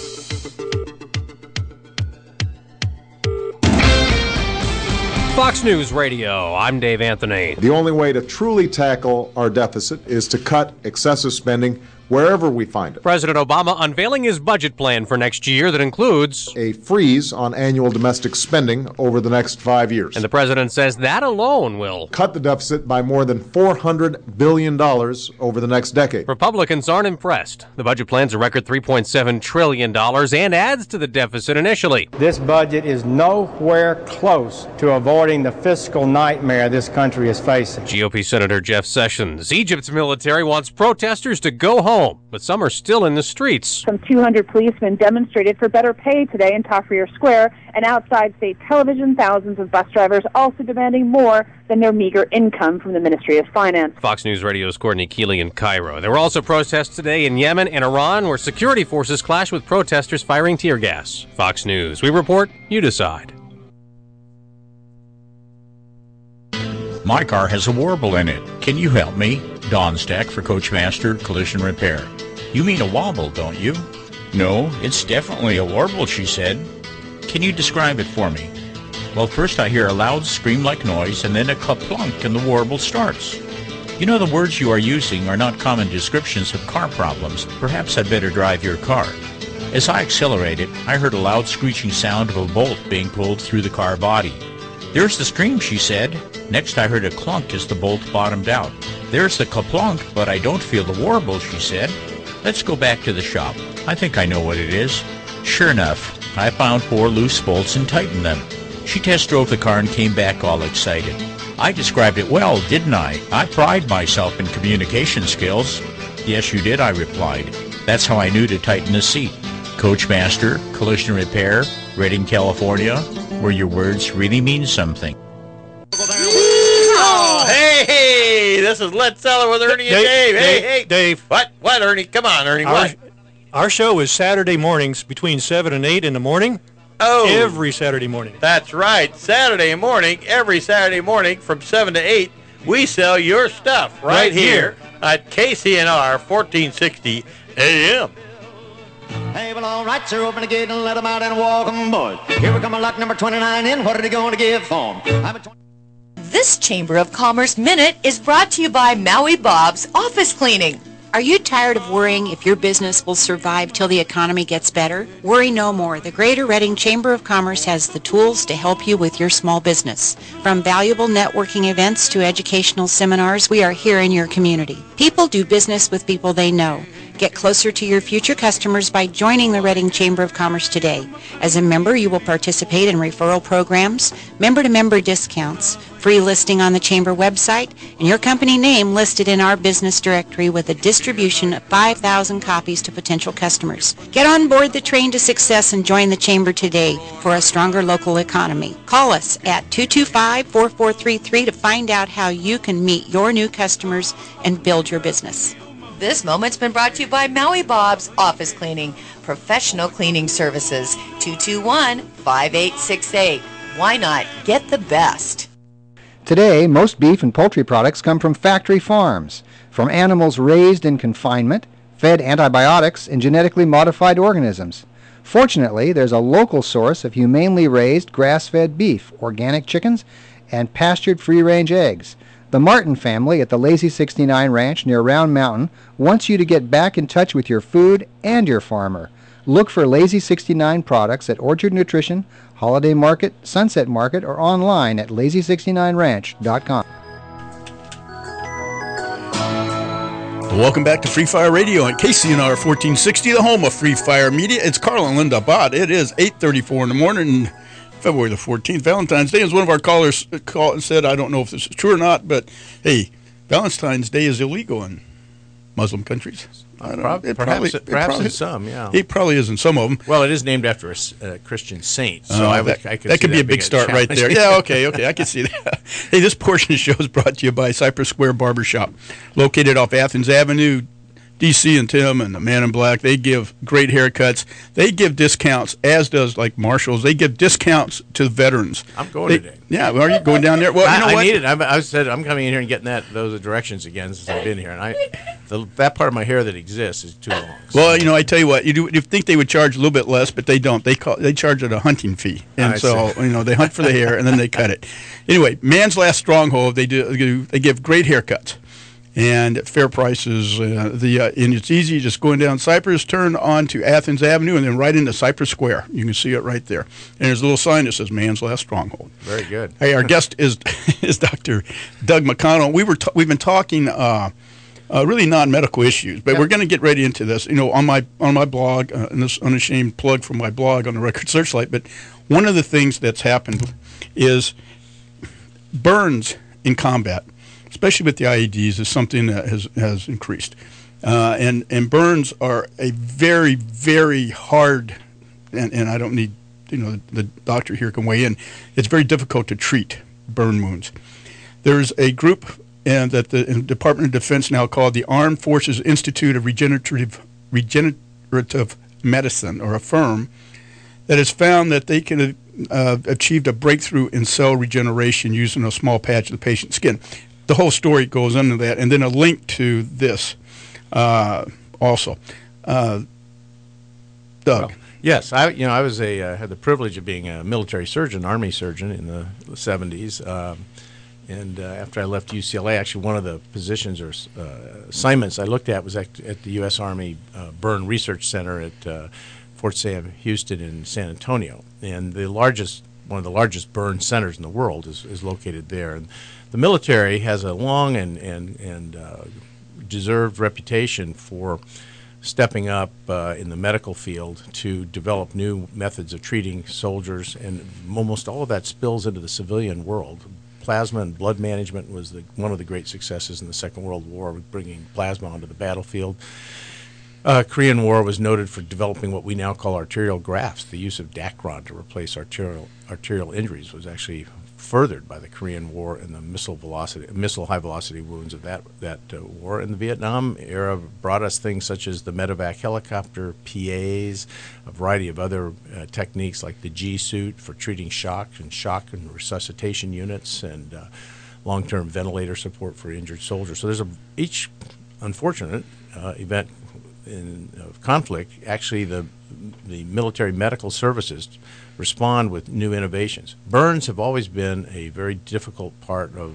Fox News Radio, I'm Dave Anthony. The only way to truly tackle our deficit is to cut excessive spending wherever we find it. President Obama unveiling his budget plan for next year that includes a freeze on annual domestic spending over the next 5 years. And the president says that alone will cut the deficit by more than $400 billion over the next decade. Republicans aren't impressed. The budget plan's a record $3.7 trillion and adds to the deficit initially. This budget is nowhere close to avoiding the fiscal nightmare this country is facing. GOP Senator Jeff Sessions. Egypt's military wants protesters to go home, but some are still in the streets. Some 200 policemen demonstrated for better pay today in Tahrir Square, and outside state television, thousands of bus drivers also demanding more than their meager income from the Ministry of Finance. Fox News Radio's Courtney Keeley in Cairo. There were also protests today in Yemen and Iran, where security forces clashed with protesters firing tear gas. Fox News. We report, you decide. My car has a warble in it. Can you help me? Don Stack for Coachmaster Collision Repair. You mean a wobble, don't you? No, it's definitely a warble, she said. Can you describe it for me? Well, first I hear a loud scream-like noise and then a ka-plunk and the warble starts. You know, the words you are using are not common descriptions of car problems. Perhaps I'd better drive your car. As I accelerated, I heard a loud screeching sound of a bolt being pulled through the car body. There's the scream, she said. Next I heard a clunk as the bolt bottomed out. There's the ka-plunk, but I don't feel the warble, she said. Let's go back to the shop. I think I know what it is. Sure enough, I found 4 loose bolts and tightened them. She test drove the car and came back all excited. I described it well, didn't I? I pride myself in communication skills. Yes, you did, I replied. That's how I knew to tighten the seat. Coachmaster, Collision Repair, Redding, California, where your words really mean something. Oh, hey, this is Let's Seller with Ernie and Dave. Hey, Dave. What, Ernie? Come on, Ernie, what? Our show is Saturday mornings between 7 and 8 in the morning. Oh. Every Saturday morning. That's right. Saturday morning, every Saturday morning from 7 to 8, we sell your stuff right here at KCNR 1460 AM. Hey, well, all right, sir, open the gate and let them out and walk 'em, boys. Here we come a lot number 29 in. What are they going to give for 'em? This Chamber of Commerce Minute is brought to you by Maui Bob's Office Cleaning. Are you tired of worrying if your business will survive till the economy gets better? Worry no more. The Greater Redding Chamber of Commerce has the tools to help you with your small business. From valuable networking events to educational seminars, we are here in your community. People do business with people they know. Get closer to your future customers by joining the Redding Chamber of Commerce today. As a member, you will participate in referral programs, member-to-member discounts, free listing on the Chamber website, and your company name listed in our business directory with a distribution of 5,000 copies to potential customers. Get on board the train to success and join the Chamber today for a stronger local economy. Call us at 225-4433 to find out how you can meet your new customers and build your business. This moment's been brought to you by Maui Bob's Office Cleaning, professional cleaning services. 221-5868. Why not get the best? Today, most beef and poultry products come from factory farms, from animals raised in confinement, fed antibiotics, and genetically modified organisms. Fortunately, there's a local source of humanely raised grass-fed beef, organic chickens, and pastured free-range eggs. The Martin family at the Lazy 69 Ranch near Round Mountain wants you to get back in touch with your food and your farmer. Look for Lazy 69 products at Orchard Nutrition, Holiday Market, Sunset Market, or online at lazy69ranch.com. Welcome back to Free Fire Radio on KCNR 1460, the home of Free Fire Media. It's Carl and Linda Bott. It is 8:34 in the morning, February the 14th, Valentine's Day. As one of our callers called and said, I don't know if this is true or not, but hey, Valentine's Day is illegal in Muslim countries. Perhaps in some, yeah. It probably is in some of them. Well, it is named after a Christian saint, so that could be a big start right there. Yeah, okay, I can see that. Hey, this portion of the show is brought to you by Cypress Square Barbershop, located off Athens Avenue. DC and Tim and the Man in Black, they give great haircuts. They give discounts, as does like Marshall's. They give discounts to veterans. I'm going today. Yeah, are you going down there? Well, you know what? I need it. I said I'm coming in here and getting those directions again since I've been here, and that part of my hair that exists is too long. So. Well, you know, I tell you what, you think they would charge a little bit less, but they don't. They charge it a hunting fee, and they hunt for the hair and then they cut it. Anyway, Man's Last Stronghold. They give great haircuts. And at fair prices, and it's easy, just going down Cypress, turn on to Athens Avenue, and then right into Cypress Square. You can see it right there. And there's a little sign that says Man's Last Stronghold. Very good. Hey, our guest is Dr. Doug McConnell. We've been talking really non-medical issues, but we're going to get right into this. You know, on my blog, and this unashamed plug for my blog on the Record Searchlight, but one of the things that's happened is burns in combat, especially with the IEDs, is something that has increased. And burns are a very, very hard, and I don't need, the doctor here can weigh in. It's very difficult to treat burn wounds. There's a group that the Department of Defense now called the Armed Forces Institute of Regenerative Medicine, or AFIRM, that has found that they can achieved a breakthrough in cell regeneration using a small patch of the patient's skin. The whole story goes into that, and then a link to this also. Doug. Well, yes, I was had the privilege of being a military surgeon, Army surgeon in the 70s, and after I left UCLA, actually one of the positions or assignments I looked at was at the U.S. Army Burn Research Center at Fort Sam Houston in San Antonio, and one of the largest burn centers in the world is located there. And the military has a long and deserved reputation for stepping up in the medical field to develop new methods of treating soldiers, and almost all of that spills into the civilian world. Plasma and blood management was one of the great successes in the Second World War, bringing plasma onto the battlefield. Korean War was noted for developing what we now call arterial grafts. The use of Dacron to replace arterial injuries was actually furthered by the Korean War and the missile high velocity wounds of that war. And the Vietnam era brought us things such as the medevac helicopter, PAs, a variety of other techniques like the G suit for treating shock and resuscitation units, and long-term ventilator support for injured soldiers. So there's each unfortunate event in conflict, actually the military medical services respond with new innovations. Burns have always been a very difficult part of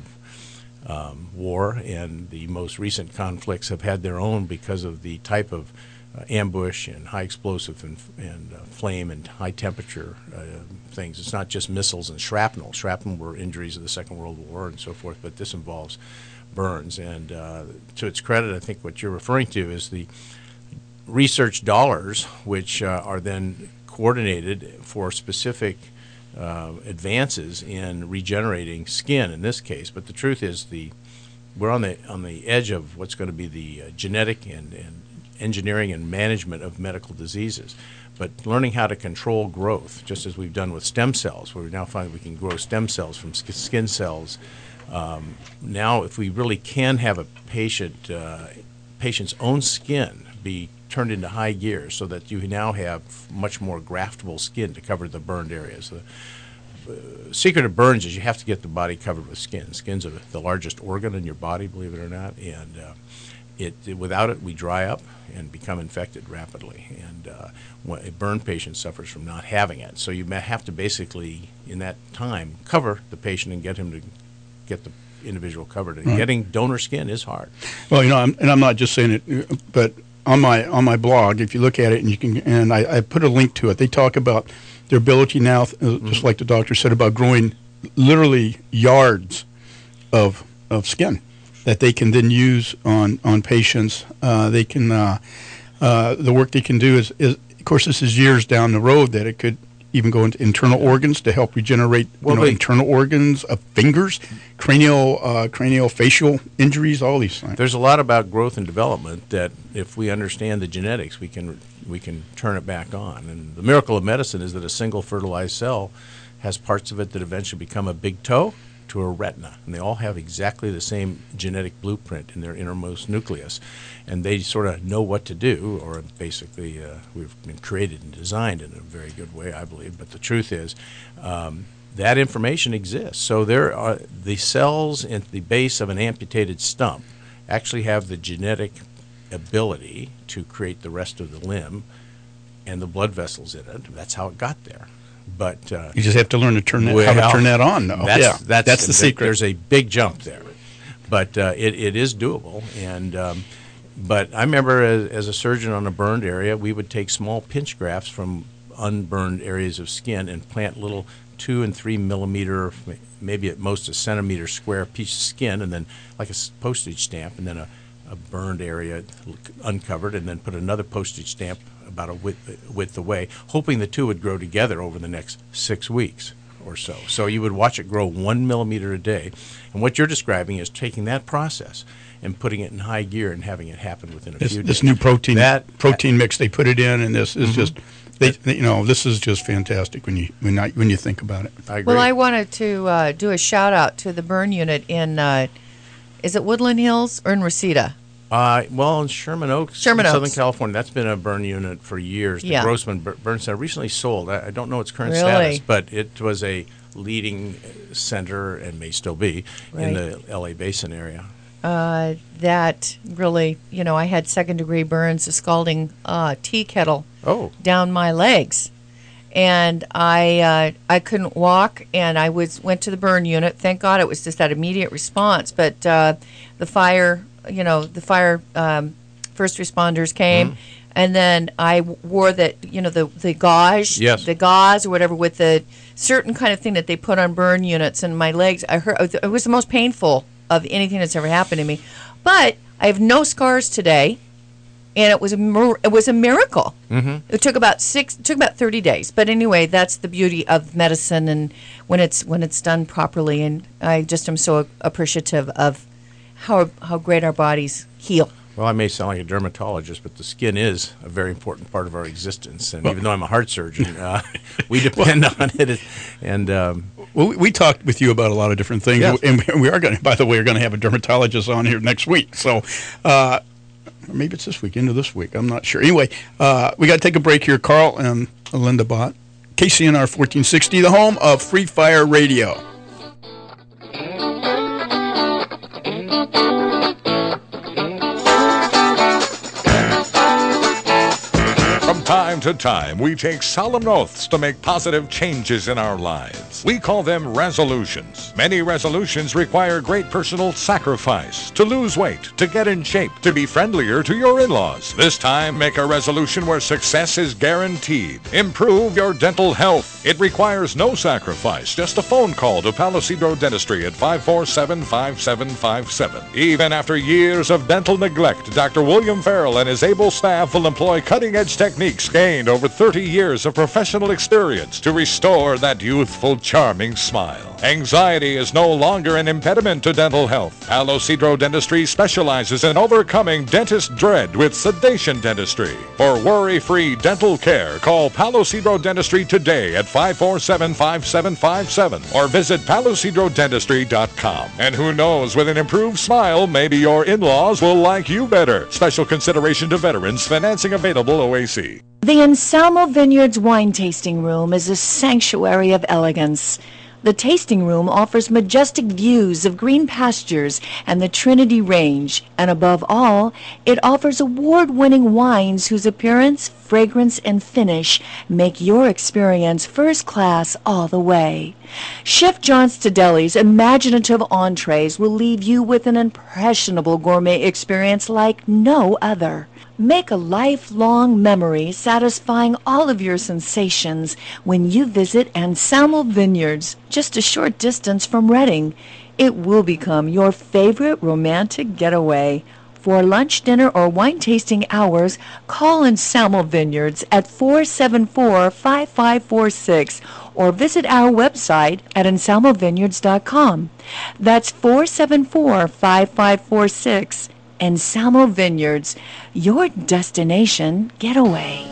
war, and the most recent conflicts have had their own because of the type of ambush and high explosive and flame and high temperature things. It's not just missiles and shrapnel. Shrapnel were injuries of the Second World War and so forth, but this involves burns. And to its credit, I think what you're referring to is the research dollars, which are then coordinated for specific advances in regenerating skin in this case. But the truth is we're on the edge of what's going to be the genetic and engineering and management of medical diseases. But learning how to control growth, just as we've done with stem cells, where we now find we can grow stem cells from skin cells. Now, if we really can have a patient patient's own skin be turned into high gear so that you now have much more graftable skin to cover the burned areas. The secret of burns is you have to get the body covered with skin. Skin's the largest organ in your body, believe it or not, and without it, we dry up and become infected rapidly. And a burn patient suffers from not having it. So you have to basically, in that time, cover the patient and get him to get the individual covered. And getting donor skin is hard. Well, I'm not just saying it, but on my blog, if you look at it, and I put a link to it, they talk about their ability now, just like the doctor said, about growing literally yards of skin that they can then use on patients. They can the work they can do is, of course, this is years down the road that it could even go into internal organs to help regenerate internal organs of fingers, cranial facial injuries, all these things. There's a lot about growth and development that if we understand the genetics, we can turn it back on. And the miracle of medicine is that a single fertilized cell has parts of it that eventually become a big toe to a retina, and they all have exactly the same genetic blueprint in their innermost nucleus, and they sort of know what to do, or basically we've been created and designed in a very good way, I believe. But the truth is that information exists. So there are the cells at the base of an amputated stump actually have the genetic ability to create the rest of the limb and the blood vessels in it. That's how it got there. But you just have to learn to turn that on, though. That's the secret. There's a big jump there, but it is doable. And but I remember as a surgeon on a burned area, we would take small pinch grafts from unburned areas of skin and plant little 2 and 3 millimeter, maybe at most a centimeter square piece of skin, and then like a postage stamp, and then a burned area uncovered, and then put another postage stamp about a width away, hoping the two would grow together over the next 6 weeks or so. So you would watch it grow 1 millimeter a day. And what you're describing is taking that process and putting it in high gear and having it happen within a few days. This new protein mix they put it in, and this is just this is just fantastic when you think about it. I agree. Well, I wanted to do a shout out to the burn unit in is it Woodland Hills or in Reseda? Well, in Sherman Oaks, Southern California, that's been a burn unit for years. The Grossman Burn Center recently sold. I don't know its current status, but it was a leading center and may still be in the L.A. Basin area. That really, I had second-degree burns, a scalding tea kettle down my legs. And I couldn't walk, and I went to the burn unit. Thank God it was just that immediate response. But the fire first responders came, and then I wore the gauze, the gauze or whatever with the certain kind of thing that they put on burn units, and my legs. I hurt. It was the most painful of anything that's ever happened to me. But I have no scars today. And it was a miracle. Mm-hmm. It took about 30 days. But anyway, that's the beauty of medicine, and when it's done properly. And I just am so appreciative of how great our bodies heal. Well, I may sound like a dermatologist, but the skin is a very important part of our existence. And even though I'm a heart surgeon, we depend on it. And we talked with you about a lot of different things, and we are going. By the way, we're going to have a dermatologist on here next week. So. Maybe it's this week, into this week. I'm not sure. Anyway, we got to take a break here. Carl and Linda Bott, KCNR 1460, the home of Free Fire Radio. From time to time, we take solemn oaths to make positive changes in our lives. We call them resolutions. Many resolutions require great personal sacrifice: to lose weight, to get in shape, to be friendlier to your in-laws. This time, make a resolution where success is guaranteed. Improve your dental health. It requires no sacrifice, just a phone call to Palo Cedro Dentistry at 547-5757. Even after years of dental neglect, Dr. William Farrell and his able staff will employ cutting-edge techniques gained over 30 years of professional experience to restore that youthful, charming smile. Anxiety is no longer an impediment to dental health. Palo Cedro Dentistry specializes in overcoming dentist dread with sedation dentistry. For worry-free dental care, call Palo Cedro Dentistry today at 547-5757 or visit palocedrodentistry.com. And who knows, with an improved smile, maybe your in-laws will like you better. Special consideration to veterans. Financing available OAC. The Anselmo Vineyards Wine Tasting Room is a sanctuary of elegance. The tasting room offers majestic views of green pastures and the Trinity Range, and above all, it offers award-winning wines whose appearance, fragrance, and finish make your experience first class all the way. Chef John Stadelli's imaginative entrees will leave you with an impressionable gourmet experience like no other. Make a lifelong memory satisfying all of your sensations when you visit Anselmo Vineyards, just a short distance from Reading. It will become your favorite romantic getaway. For lunch, dinner, or wine tasting hours, call Anselmo Vineyards at 474-5546 or visit our website at anselmovineyards.com. That's 474-5546. Anselmo Vineyards, your destination getaway.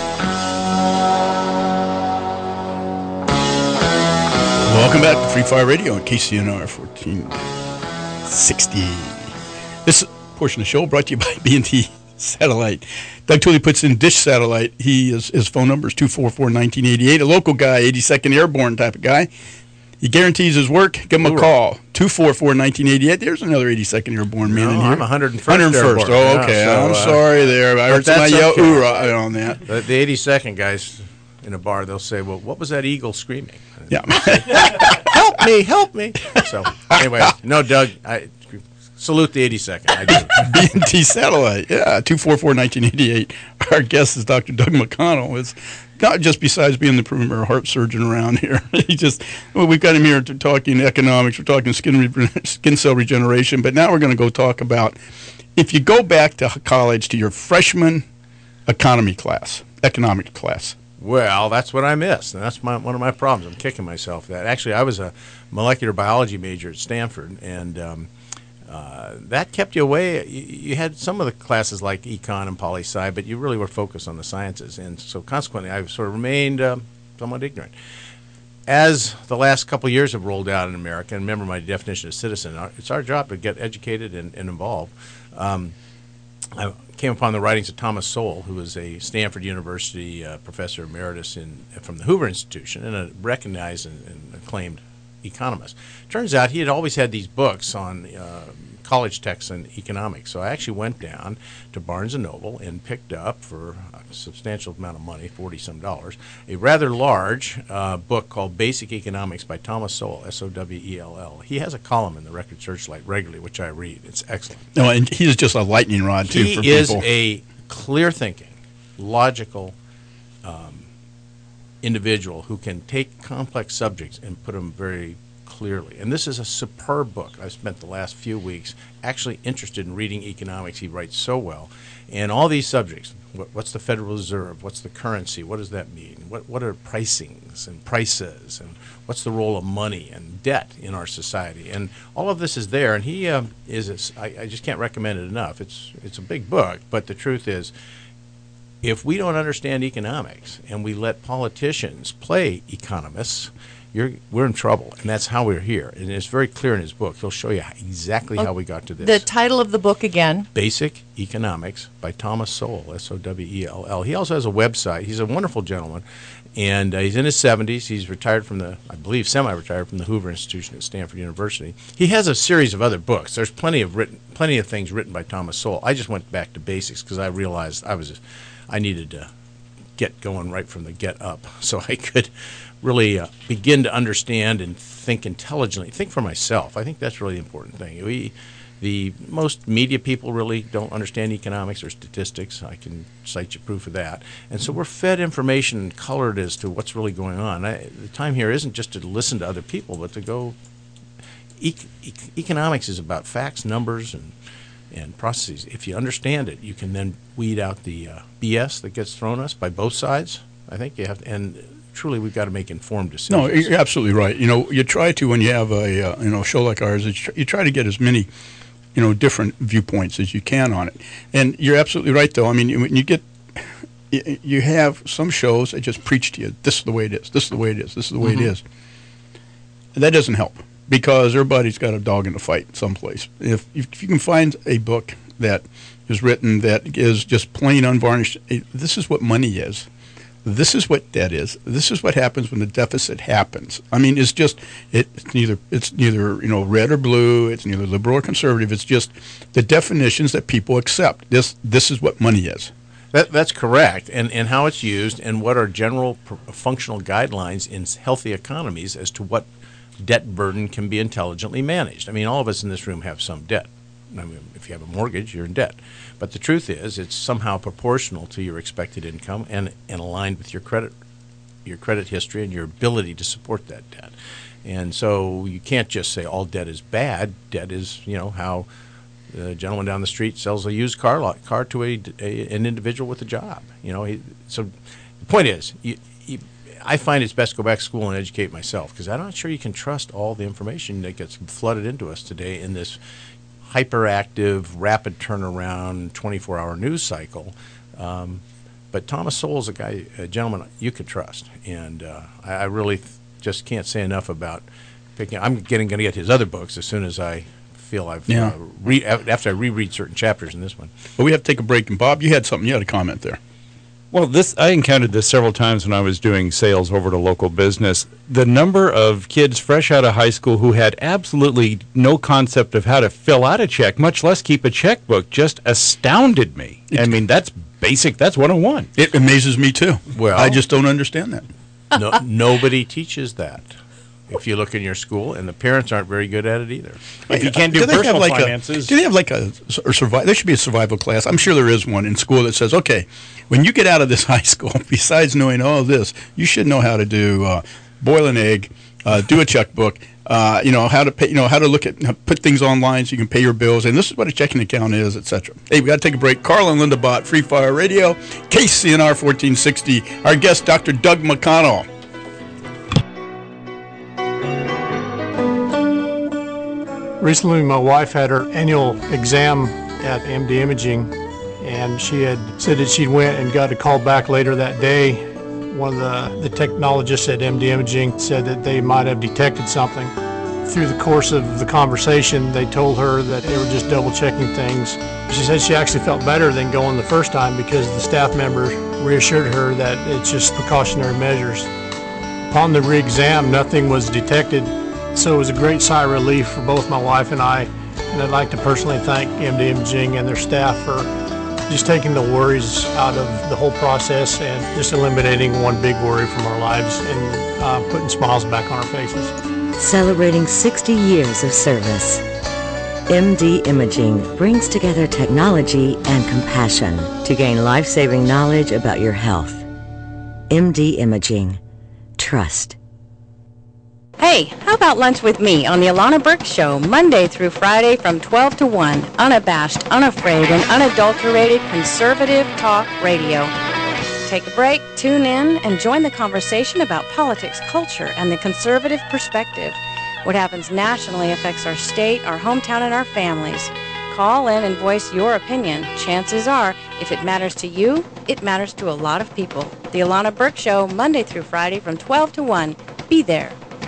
Welcome back to Free Fire Radio on KCNR 1460. This portion of the show brought to you by B&T Satellite. Doug Tooley puts in Dish Satellite. His phone number is 244-1988. A local guy, 82nd Airborne type of guy. He guarantees his work. Give him a call. 244-1988. There's another 82nd Airborne man in here. I'm 101st. 101st. Oh, okay. Yeah, so, I'm sorry there. I heard somebody yell "oorah" on that. The 82nd guys in a bar, they'll say, well, what was that eagle screaming? Yeah. Help me. So, anyway, no, Doug, I salute the 82nd. I do. B&T Satellite. Yeah, 244-1988. Our guest is Dr. Doug McConnell. It's not just besides being the premier heart surgeon around here. We've got him here to talking economics. We're talking skin cell regeneration. But now we're going to go talk about, if you go back to college to your freshman economics class. Well, that's what I missed, and that's one of my problems. I'm kicking myself for that. Actually, I was a molecular biology major at Stanford, and that kept you away. You had some of the classes like econ and poli-sci, but you really were focused on the sciences, and so consequently, I sort of remained somewhat ignorant. As the last couple of years have rolled out in America, and remember my definition of citizen, it's our job to get educated and involved. I came upon the writings of Thomas Sowell, who was a Stanford University professor emeritus from the Hoover Institution and a recognized and acclaimed economist. Turns out he had always had these books on college texts in economics. So I actually went down to Barnes & Noble and picked up for a substantial amount of money, $40-some, a rather large book called Basic Economics by Thomas Sowell, S-O-W-E-L-L. He has a column in the Record Searchlight regularly, which I read. It's excellent. No, and he's just a lightning rod, too, for people. He is a clear-thinking, logical individual who can take complex subjects and put them very clearly. And this is a superb book. I've spent the last few weeks actually interested in reading economics. He writes so well. And all these subjects, what's the Federal Reserve? What's the currency? What does that mean? What are pricings and prices? And what's the role of money and debt in our society? And all of this is there. And he I just can't recommend it enough. It's a big book, but the truth is, if we don't understand economics and we let politicians play economists, we're in trouble, and that's how we're here. And it's very clear in his book. He'll show you exactly how we got to this. The title of the book again? Basic Economics by Thomas Sowell, S-O-W-E-L-L. He also has a website. He's a wonderful gentleman, and he's in his 70s. He's retired from I believe, semi-retired from the Hoover Institution at Stanford University. He has a series of other books. There's plenty of things written by Thomas Sowell. I just went back to basics because I realized I needed to get going right from the get up so I could really begin to understand and think intelligently, think for myself. I think that's really the important thing. Most media people really don't understand economics or statistics. I can cite you proof of that. And so we're fed information and colored as to what's really going on. The time here isn't just to listen to other people, but to go. Economics is about facts, numbers, and processes. If you understand it, you can then weed out the BS that gets thrown us by both sides. I think you have to, and truly we've got to make informed decisions. No, you're absolutely right. You know, you try to, when you have a show like ours, you try to get as many different viewpoints as you can on it. And you're absolutely right, though. I mean, when you have some shows that just preach to you, this is the way it is, this is the way it is, this is the way it is. That doesn't help, because everybody's got a dog in the fight someplace. If you can find a book that is written that is just plain unvarnished, this is what money is, this is what debt is, this is what happens when the deficit happens. I mean, it's neither red or blue, it's neither liberal or conservative. It's just the definitions that people accept. This is what money is. That's correct, and how it's used, and what are general functional guidelines in healthy economies as to what debt burden can be intelligently managed. I mean, all of us in this room have some debt. I mean, if you have a mortgage, you're in debt. But the truth is, it's somehow proportional to your expected income and aligned with your credit history and your ability to support that debt. And so you can't just say all debt is bad. Debt is, how the gentleman down the street sells a used car to an individual with a job. So the point is, I find it's best to go back to school and educate myself, because I'm not sure you can trust all the information that gets flooded into us today in this hyperactive, rapid turnaround, 24-hour news cycle. But Thomas Sowell's a gentleman you could trust, and I really just can't say enough about picking. I'm going to get his other books as soon as I feel I've after I reread certain chapters in this one. But we have to take a break. And Bob, you had a comment there. Well, I encountered this several times when I was doing sales over to local business. The number of kids fresh out of high school who had absolutely no concept of how to fill out a check, much less keep a checkbook, just astounded me. I mean, that's basic. That's 101. It amazes me, too. Well, I just don't understand that. Nobody teaches that. If you look in your school, and the parents aren't very good at it either. If you can't do personal finances. Do they have there should be a survival class? I'm sure there is one in school that says, okay, when you get out of this high school, besides knowing all this, you should know how to do boil an egg, do a checkbook, how to pay, how to put things online so you can pay your bills, and this is what a checking account is, etc. Hey, we got to take a break. Carl and Linda Bott, Free Fire Radio, KCNR 1460. Our guest, Dr. Doug McConnell. Recently, my wife had her annual exam at MD Imaging, and she had said that she went and got a call back later that day. One of the technologists at MD Imaging said that they might have detected something. Through the course of the conversation, they told her that they were just double-checking things. She said she actually felt better than going the first time because the staff member reassured her that it's just precautionary measures. Upon the re-exam, nothing was detected. So it was a great sigh of relief for both my wife and I, and I'd like to personally thank MD Imaging and their staff for just taking the worries out of the whole process and just eliminating one big worry from our lives and putting smiles back on our faces. Celebrating 60 years of service, MD Imaging brings together technology and compassion to gain life-saving knowledge about your health. MD Imaging. Trust. Hey, how about lunch with me on the Alana Burke Show, Monday through Friday from 12 to 1, unabashed, unafraid, and unadulterated conservative talk radio. Take a break, tune in, and join the conversation about politics, culture, and the conservative perspective. What happens nationally affects our state, our hometown, and our families. Call in and voice your opinion. Chances are, if it matters to you, it matters to a lot of people. The Alana Burke Show, Monday through Friday from 12 to 1. Be there.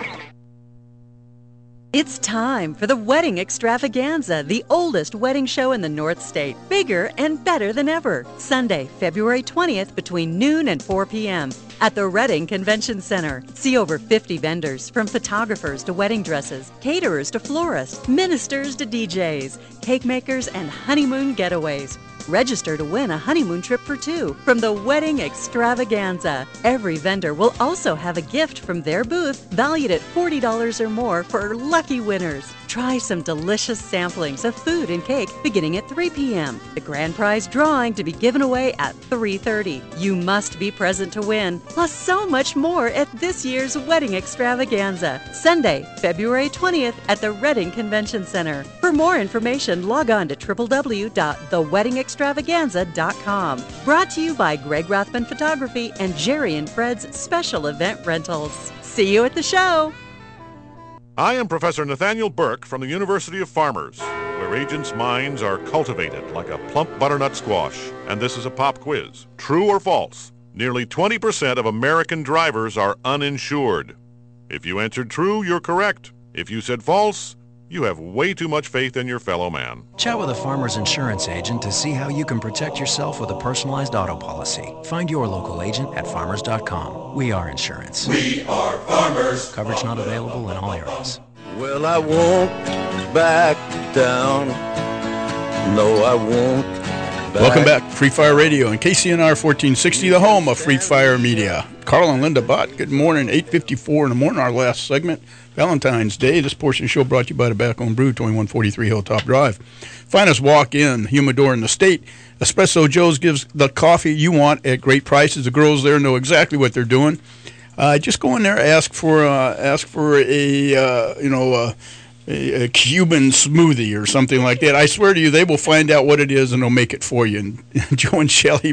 It's time for the Wedding Extravaganza, the oldest wedding show in the North State. Bigger and better than ever. Sunday, February 20th between noon and 4 p.m. at the Reading Convention Center. See over 50 vendors, from photographers to wedding dresses, caterers to florists, ministers to DJs, cake makers, and honeymoon getaways. Register to win a honeymoon trip for two from the Wedding Extravaganza. Every vendor will also have a gift from their booth valued at $40 or more for lucky winners. Try some delicious samplings of food and cake beginning at 3 p.m. The grand prize drawing to be given away at 3:30. You must be present to win, plus so much more at this year's Wedding Extravaganza. Sunday, February 20th at the Reading Convention Center. For more information, log on to www.theweddingextravaganza.com. weddingextravaganza.com. Brought to you by Greg Rothman Photography and Jerry and Fred's Special Event Rentals. See you at the show. I am Professor Nathaniel Burke from the University of Farmers, where agents' minds are cultivated like a plump butternut squash. And this is a pop quiz. True or false? Nearly 20% of American drivers are uninsured. If you answered true, you're correct. If you said false, you have way too much faith in your fellow man. Chat with a Farmers insurance agent to see how you can protect yourself with a personalized auto policy. Find your local agent at farmers.com. We are insurance. We are Farmers. Coverage not available in all areas. Well, I won't back down. No, I won't back. Welcome back, Free Fire Radio and KCNR 1460, the home of Free Fire Media. Carl and Linda Bott, good morning. 8:54 in the morning, our last segment, Valentine's Day. This portion of the show brought to you by Tobacco and Brew, 2143 Hilltop Drive. Finest walk-in humidor in the state. Espresso Joe's gives the coffee you want at great prices. The girls there know exactly what they're doing. Just go in there, ask for a Cuban smoothie or something like that. I swear to you, they will find out what it is and they'll make it for you. And Joe and Shelley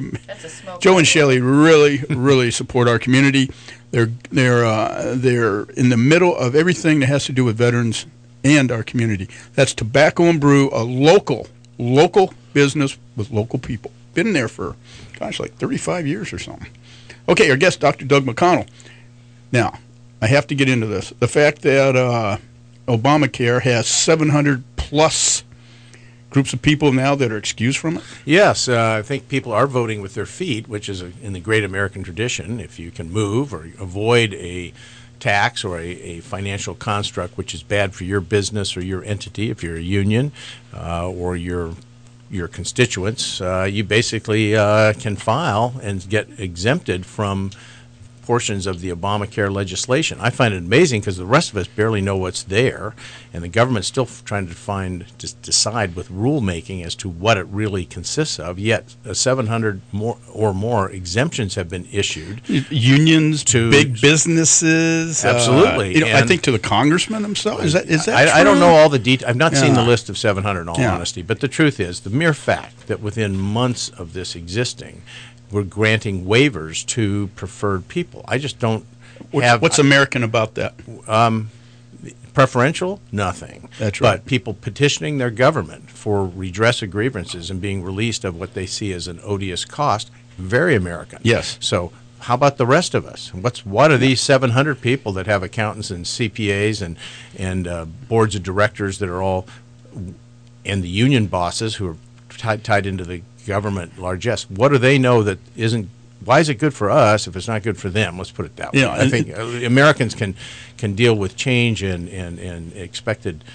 really support our community. They're in the middle of everything that has to do with veterans and our community. That's Tobacco and Brew, a local business with local people. Been there for, like 35 years or something. Okay, our guest, Dr. Doug McConnell. Now, I have to get into this. The fact that Obamacare has 700-plus groups of people now that are excused from it? Yes, I think people are voting with their feet, which is in the great American tradition. If you can move or avoid a tax or a financial construct which is bad for your business or your entity, if you're a union or your constituents, you basically can file and get exempted from portions of the Obamacare legislation. I find it amazing because the rest of us barely know what's there, and the government's still trying to decide with rulemaking as to what it really consists of, yet 700 more exemptions have been issued. Unions, to big businesses. Absolutely. I think to the congressman himself. Is that true? I don't know all the details. I've not seen the list of 700 in all honesty, but the truth is, the mere fact that within months of this existing, we're granting waivers to preferred people. I just don't have... What's American about that? Preferential? Nothing. That's right. But people petitioning their government for redress of grievances and being released of what they see as an odious cost, very American. Yes. So how about the rest of us? What are these 700 people that have accountants and CPAs and boards of directors that are all... and the union bosses who are tied into the government largesse? What do they know that isn't? Why is it good for us if it's not good for them? Let's put it that way. Yeah, I think Americans can deal with change and expected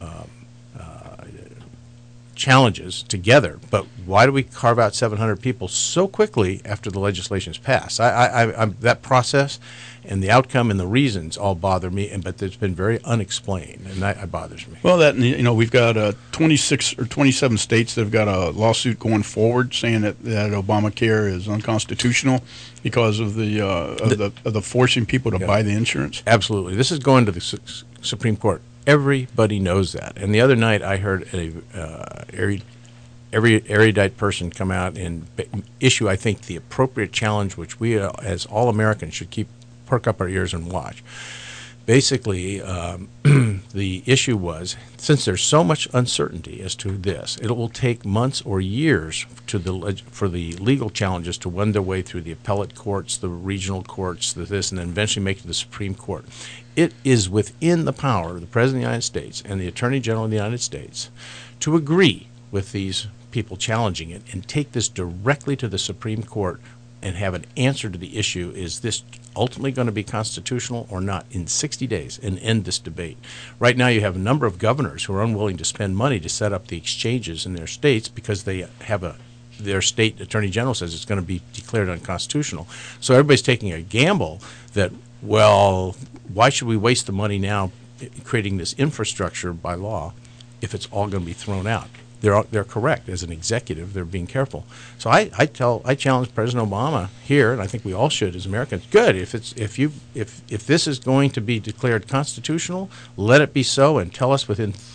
challenges together. But why do we carve out 700 people so quickly after the legislation's passed? That process and the outcome and the reasons all bother me, but it's been very unexplained, and that bothers me. Well, we've got 26 or 27 states that have got a lawsuit going forward saying that Obamacare is unconstitutional because of the forcing people to buy the insurance. Absolutely, this is going to the Supreme Court. Everybody knows that. And the other night, I heard every erudite person come out and issue, I think, the appropriate challenge, which we, as all Americans, should perk up our ears and watch. Basically, the issue was, since there's so much uncertainty as to this, it will take months or years for the legal challenges to wend their way through the appellate courts, the regional courts, and then eventually make it to the Supreme Court. It is within the power of the President of the United States and the Attorney General of the United States to agree with these people challenging it and take this directly to the Supreme Court and have an answer to the issue, is this ultimately going to be constitutional or not, in 60 days, and end this debate. Right now you have a number of governors who are unwilling to spend money to set up the exchanges in their states because they have their state attorney general says it's going to be declared unconstitutional. So everybody's taking a gamble that, well, why should we waste the money now creating this infrastructure by law if it's all going to be thrown out? They're correct. As an executive, they're being careful. So I challenge President Obama here, and I think we all should as Americans. Good, if this is going to be declared constitutional, let it be so, and tell us within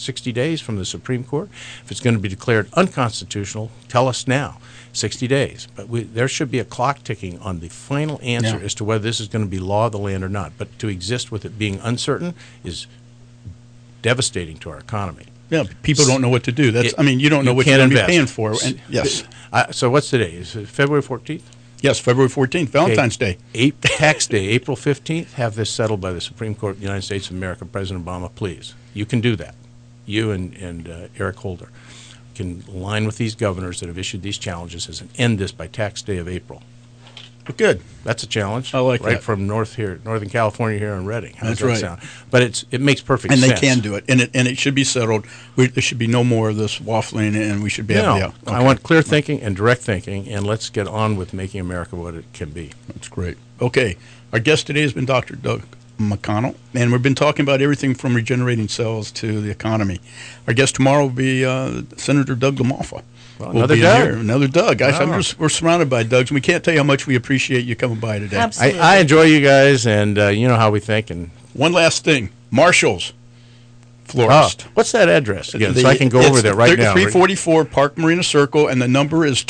60 days from the Supreme Court. If it's going to be declared unconstitutional, tell us now. 60 days. But there should be a clock ticking on the final answer as to whether this is going to be law of the land or not. But to exist with it being uncertain is devastating to our economy. Yeah, people don't know what to do. You don't know what you're going to be paying for. And, yes. So what's today? Is it February 14th? Yes, February 14th, Valentine's Day. Tax Day, April 15th, have this settled by the Supreme Court of the United States of America. President Obama, please. You can do that. You and Eric Holder can align with these governors that have issued these challenges and end this by Tax Day of April. But good. That's a challenge. I like right that. From Northern California here in Reading. How That's does that right. sound? But it makes perfect sense. And they can do it. And it should be settled. There should be no more of this waffling, and we should be able to. I want clear thinking and direct thinking, and let's get on with making America what it can be. That's great. Okay. Our guest today has been Dr. Doug McConnell, and we've been talking about everything from regenerating cells to the economy. Our guest tomorrow will be Senator Doug LaMalfa. Well, another Doug. Another Doug. Wow. We're surrounded by Dougs, and we can't tell you how much we appreciate you coming by today. Absolutely. I enjoy you guys, and you know how we think. And one last thing, Marshall's Florist. What's that address again? So I can go over there right now. 344 Park Marina Circle, and the number is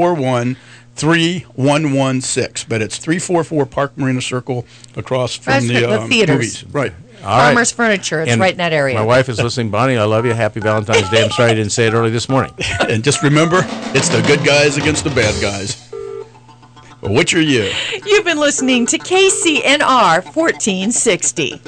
241-3116. But it's 344 Park Marina Circle across from the theaters. Movies. Right. Farmers Furniture. It's right in that area. My wife is listening. Bonnie, I love you. Happy Valentine's Day. I'm sorry I didn't say it early this morning. And just remember, it's the good guys against the bad guys. Well, which are you? You've been listening to KCNR 1460.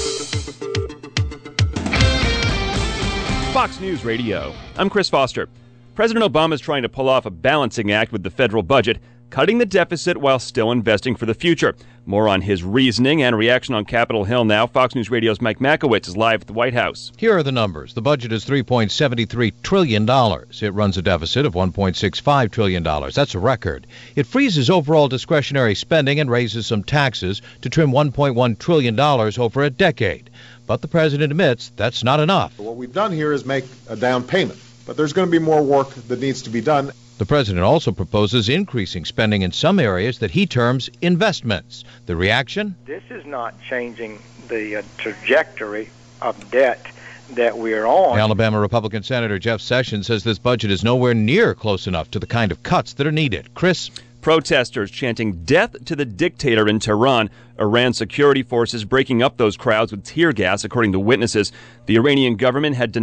Fox News Radio. I'm Chris Foster. President Obama is trying to pull off a balancing act with the federal budget, cutting the deficit while still investing for the future. More on his reasoning and reaction on Capitol Hill now. Fox News Radio's Mike Makowitz is live at the White House. Here are the numbers. The budget is $3.73 trillion. It runs a deficit of $1.65 trillion. That's a record. It freezes overall discretionary spending and raises some taxes to trim $1.1 trillion over a decade. But the president admits that's not enough. What we've done here is make a down payment, but there's going to be more work that needs to be done. The president also proposes increasing spending in some areas that he terms investments. The reaction? This is not changing the trajectory of debt that we're on. Alabama Republican Senator Jeff Sessions says this budget is nowhere near close enough to the kind of cuts that are needed. Chris? Protesters chanting death to the dictator in Tehran. Iran security forces breaking up those crowds with tear gas, according to witnesses. The Iranian government had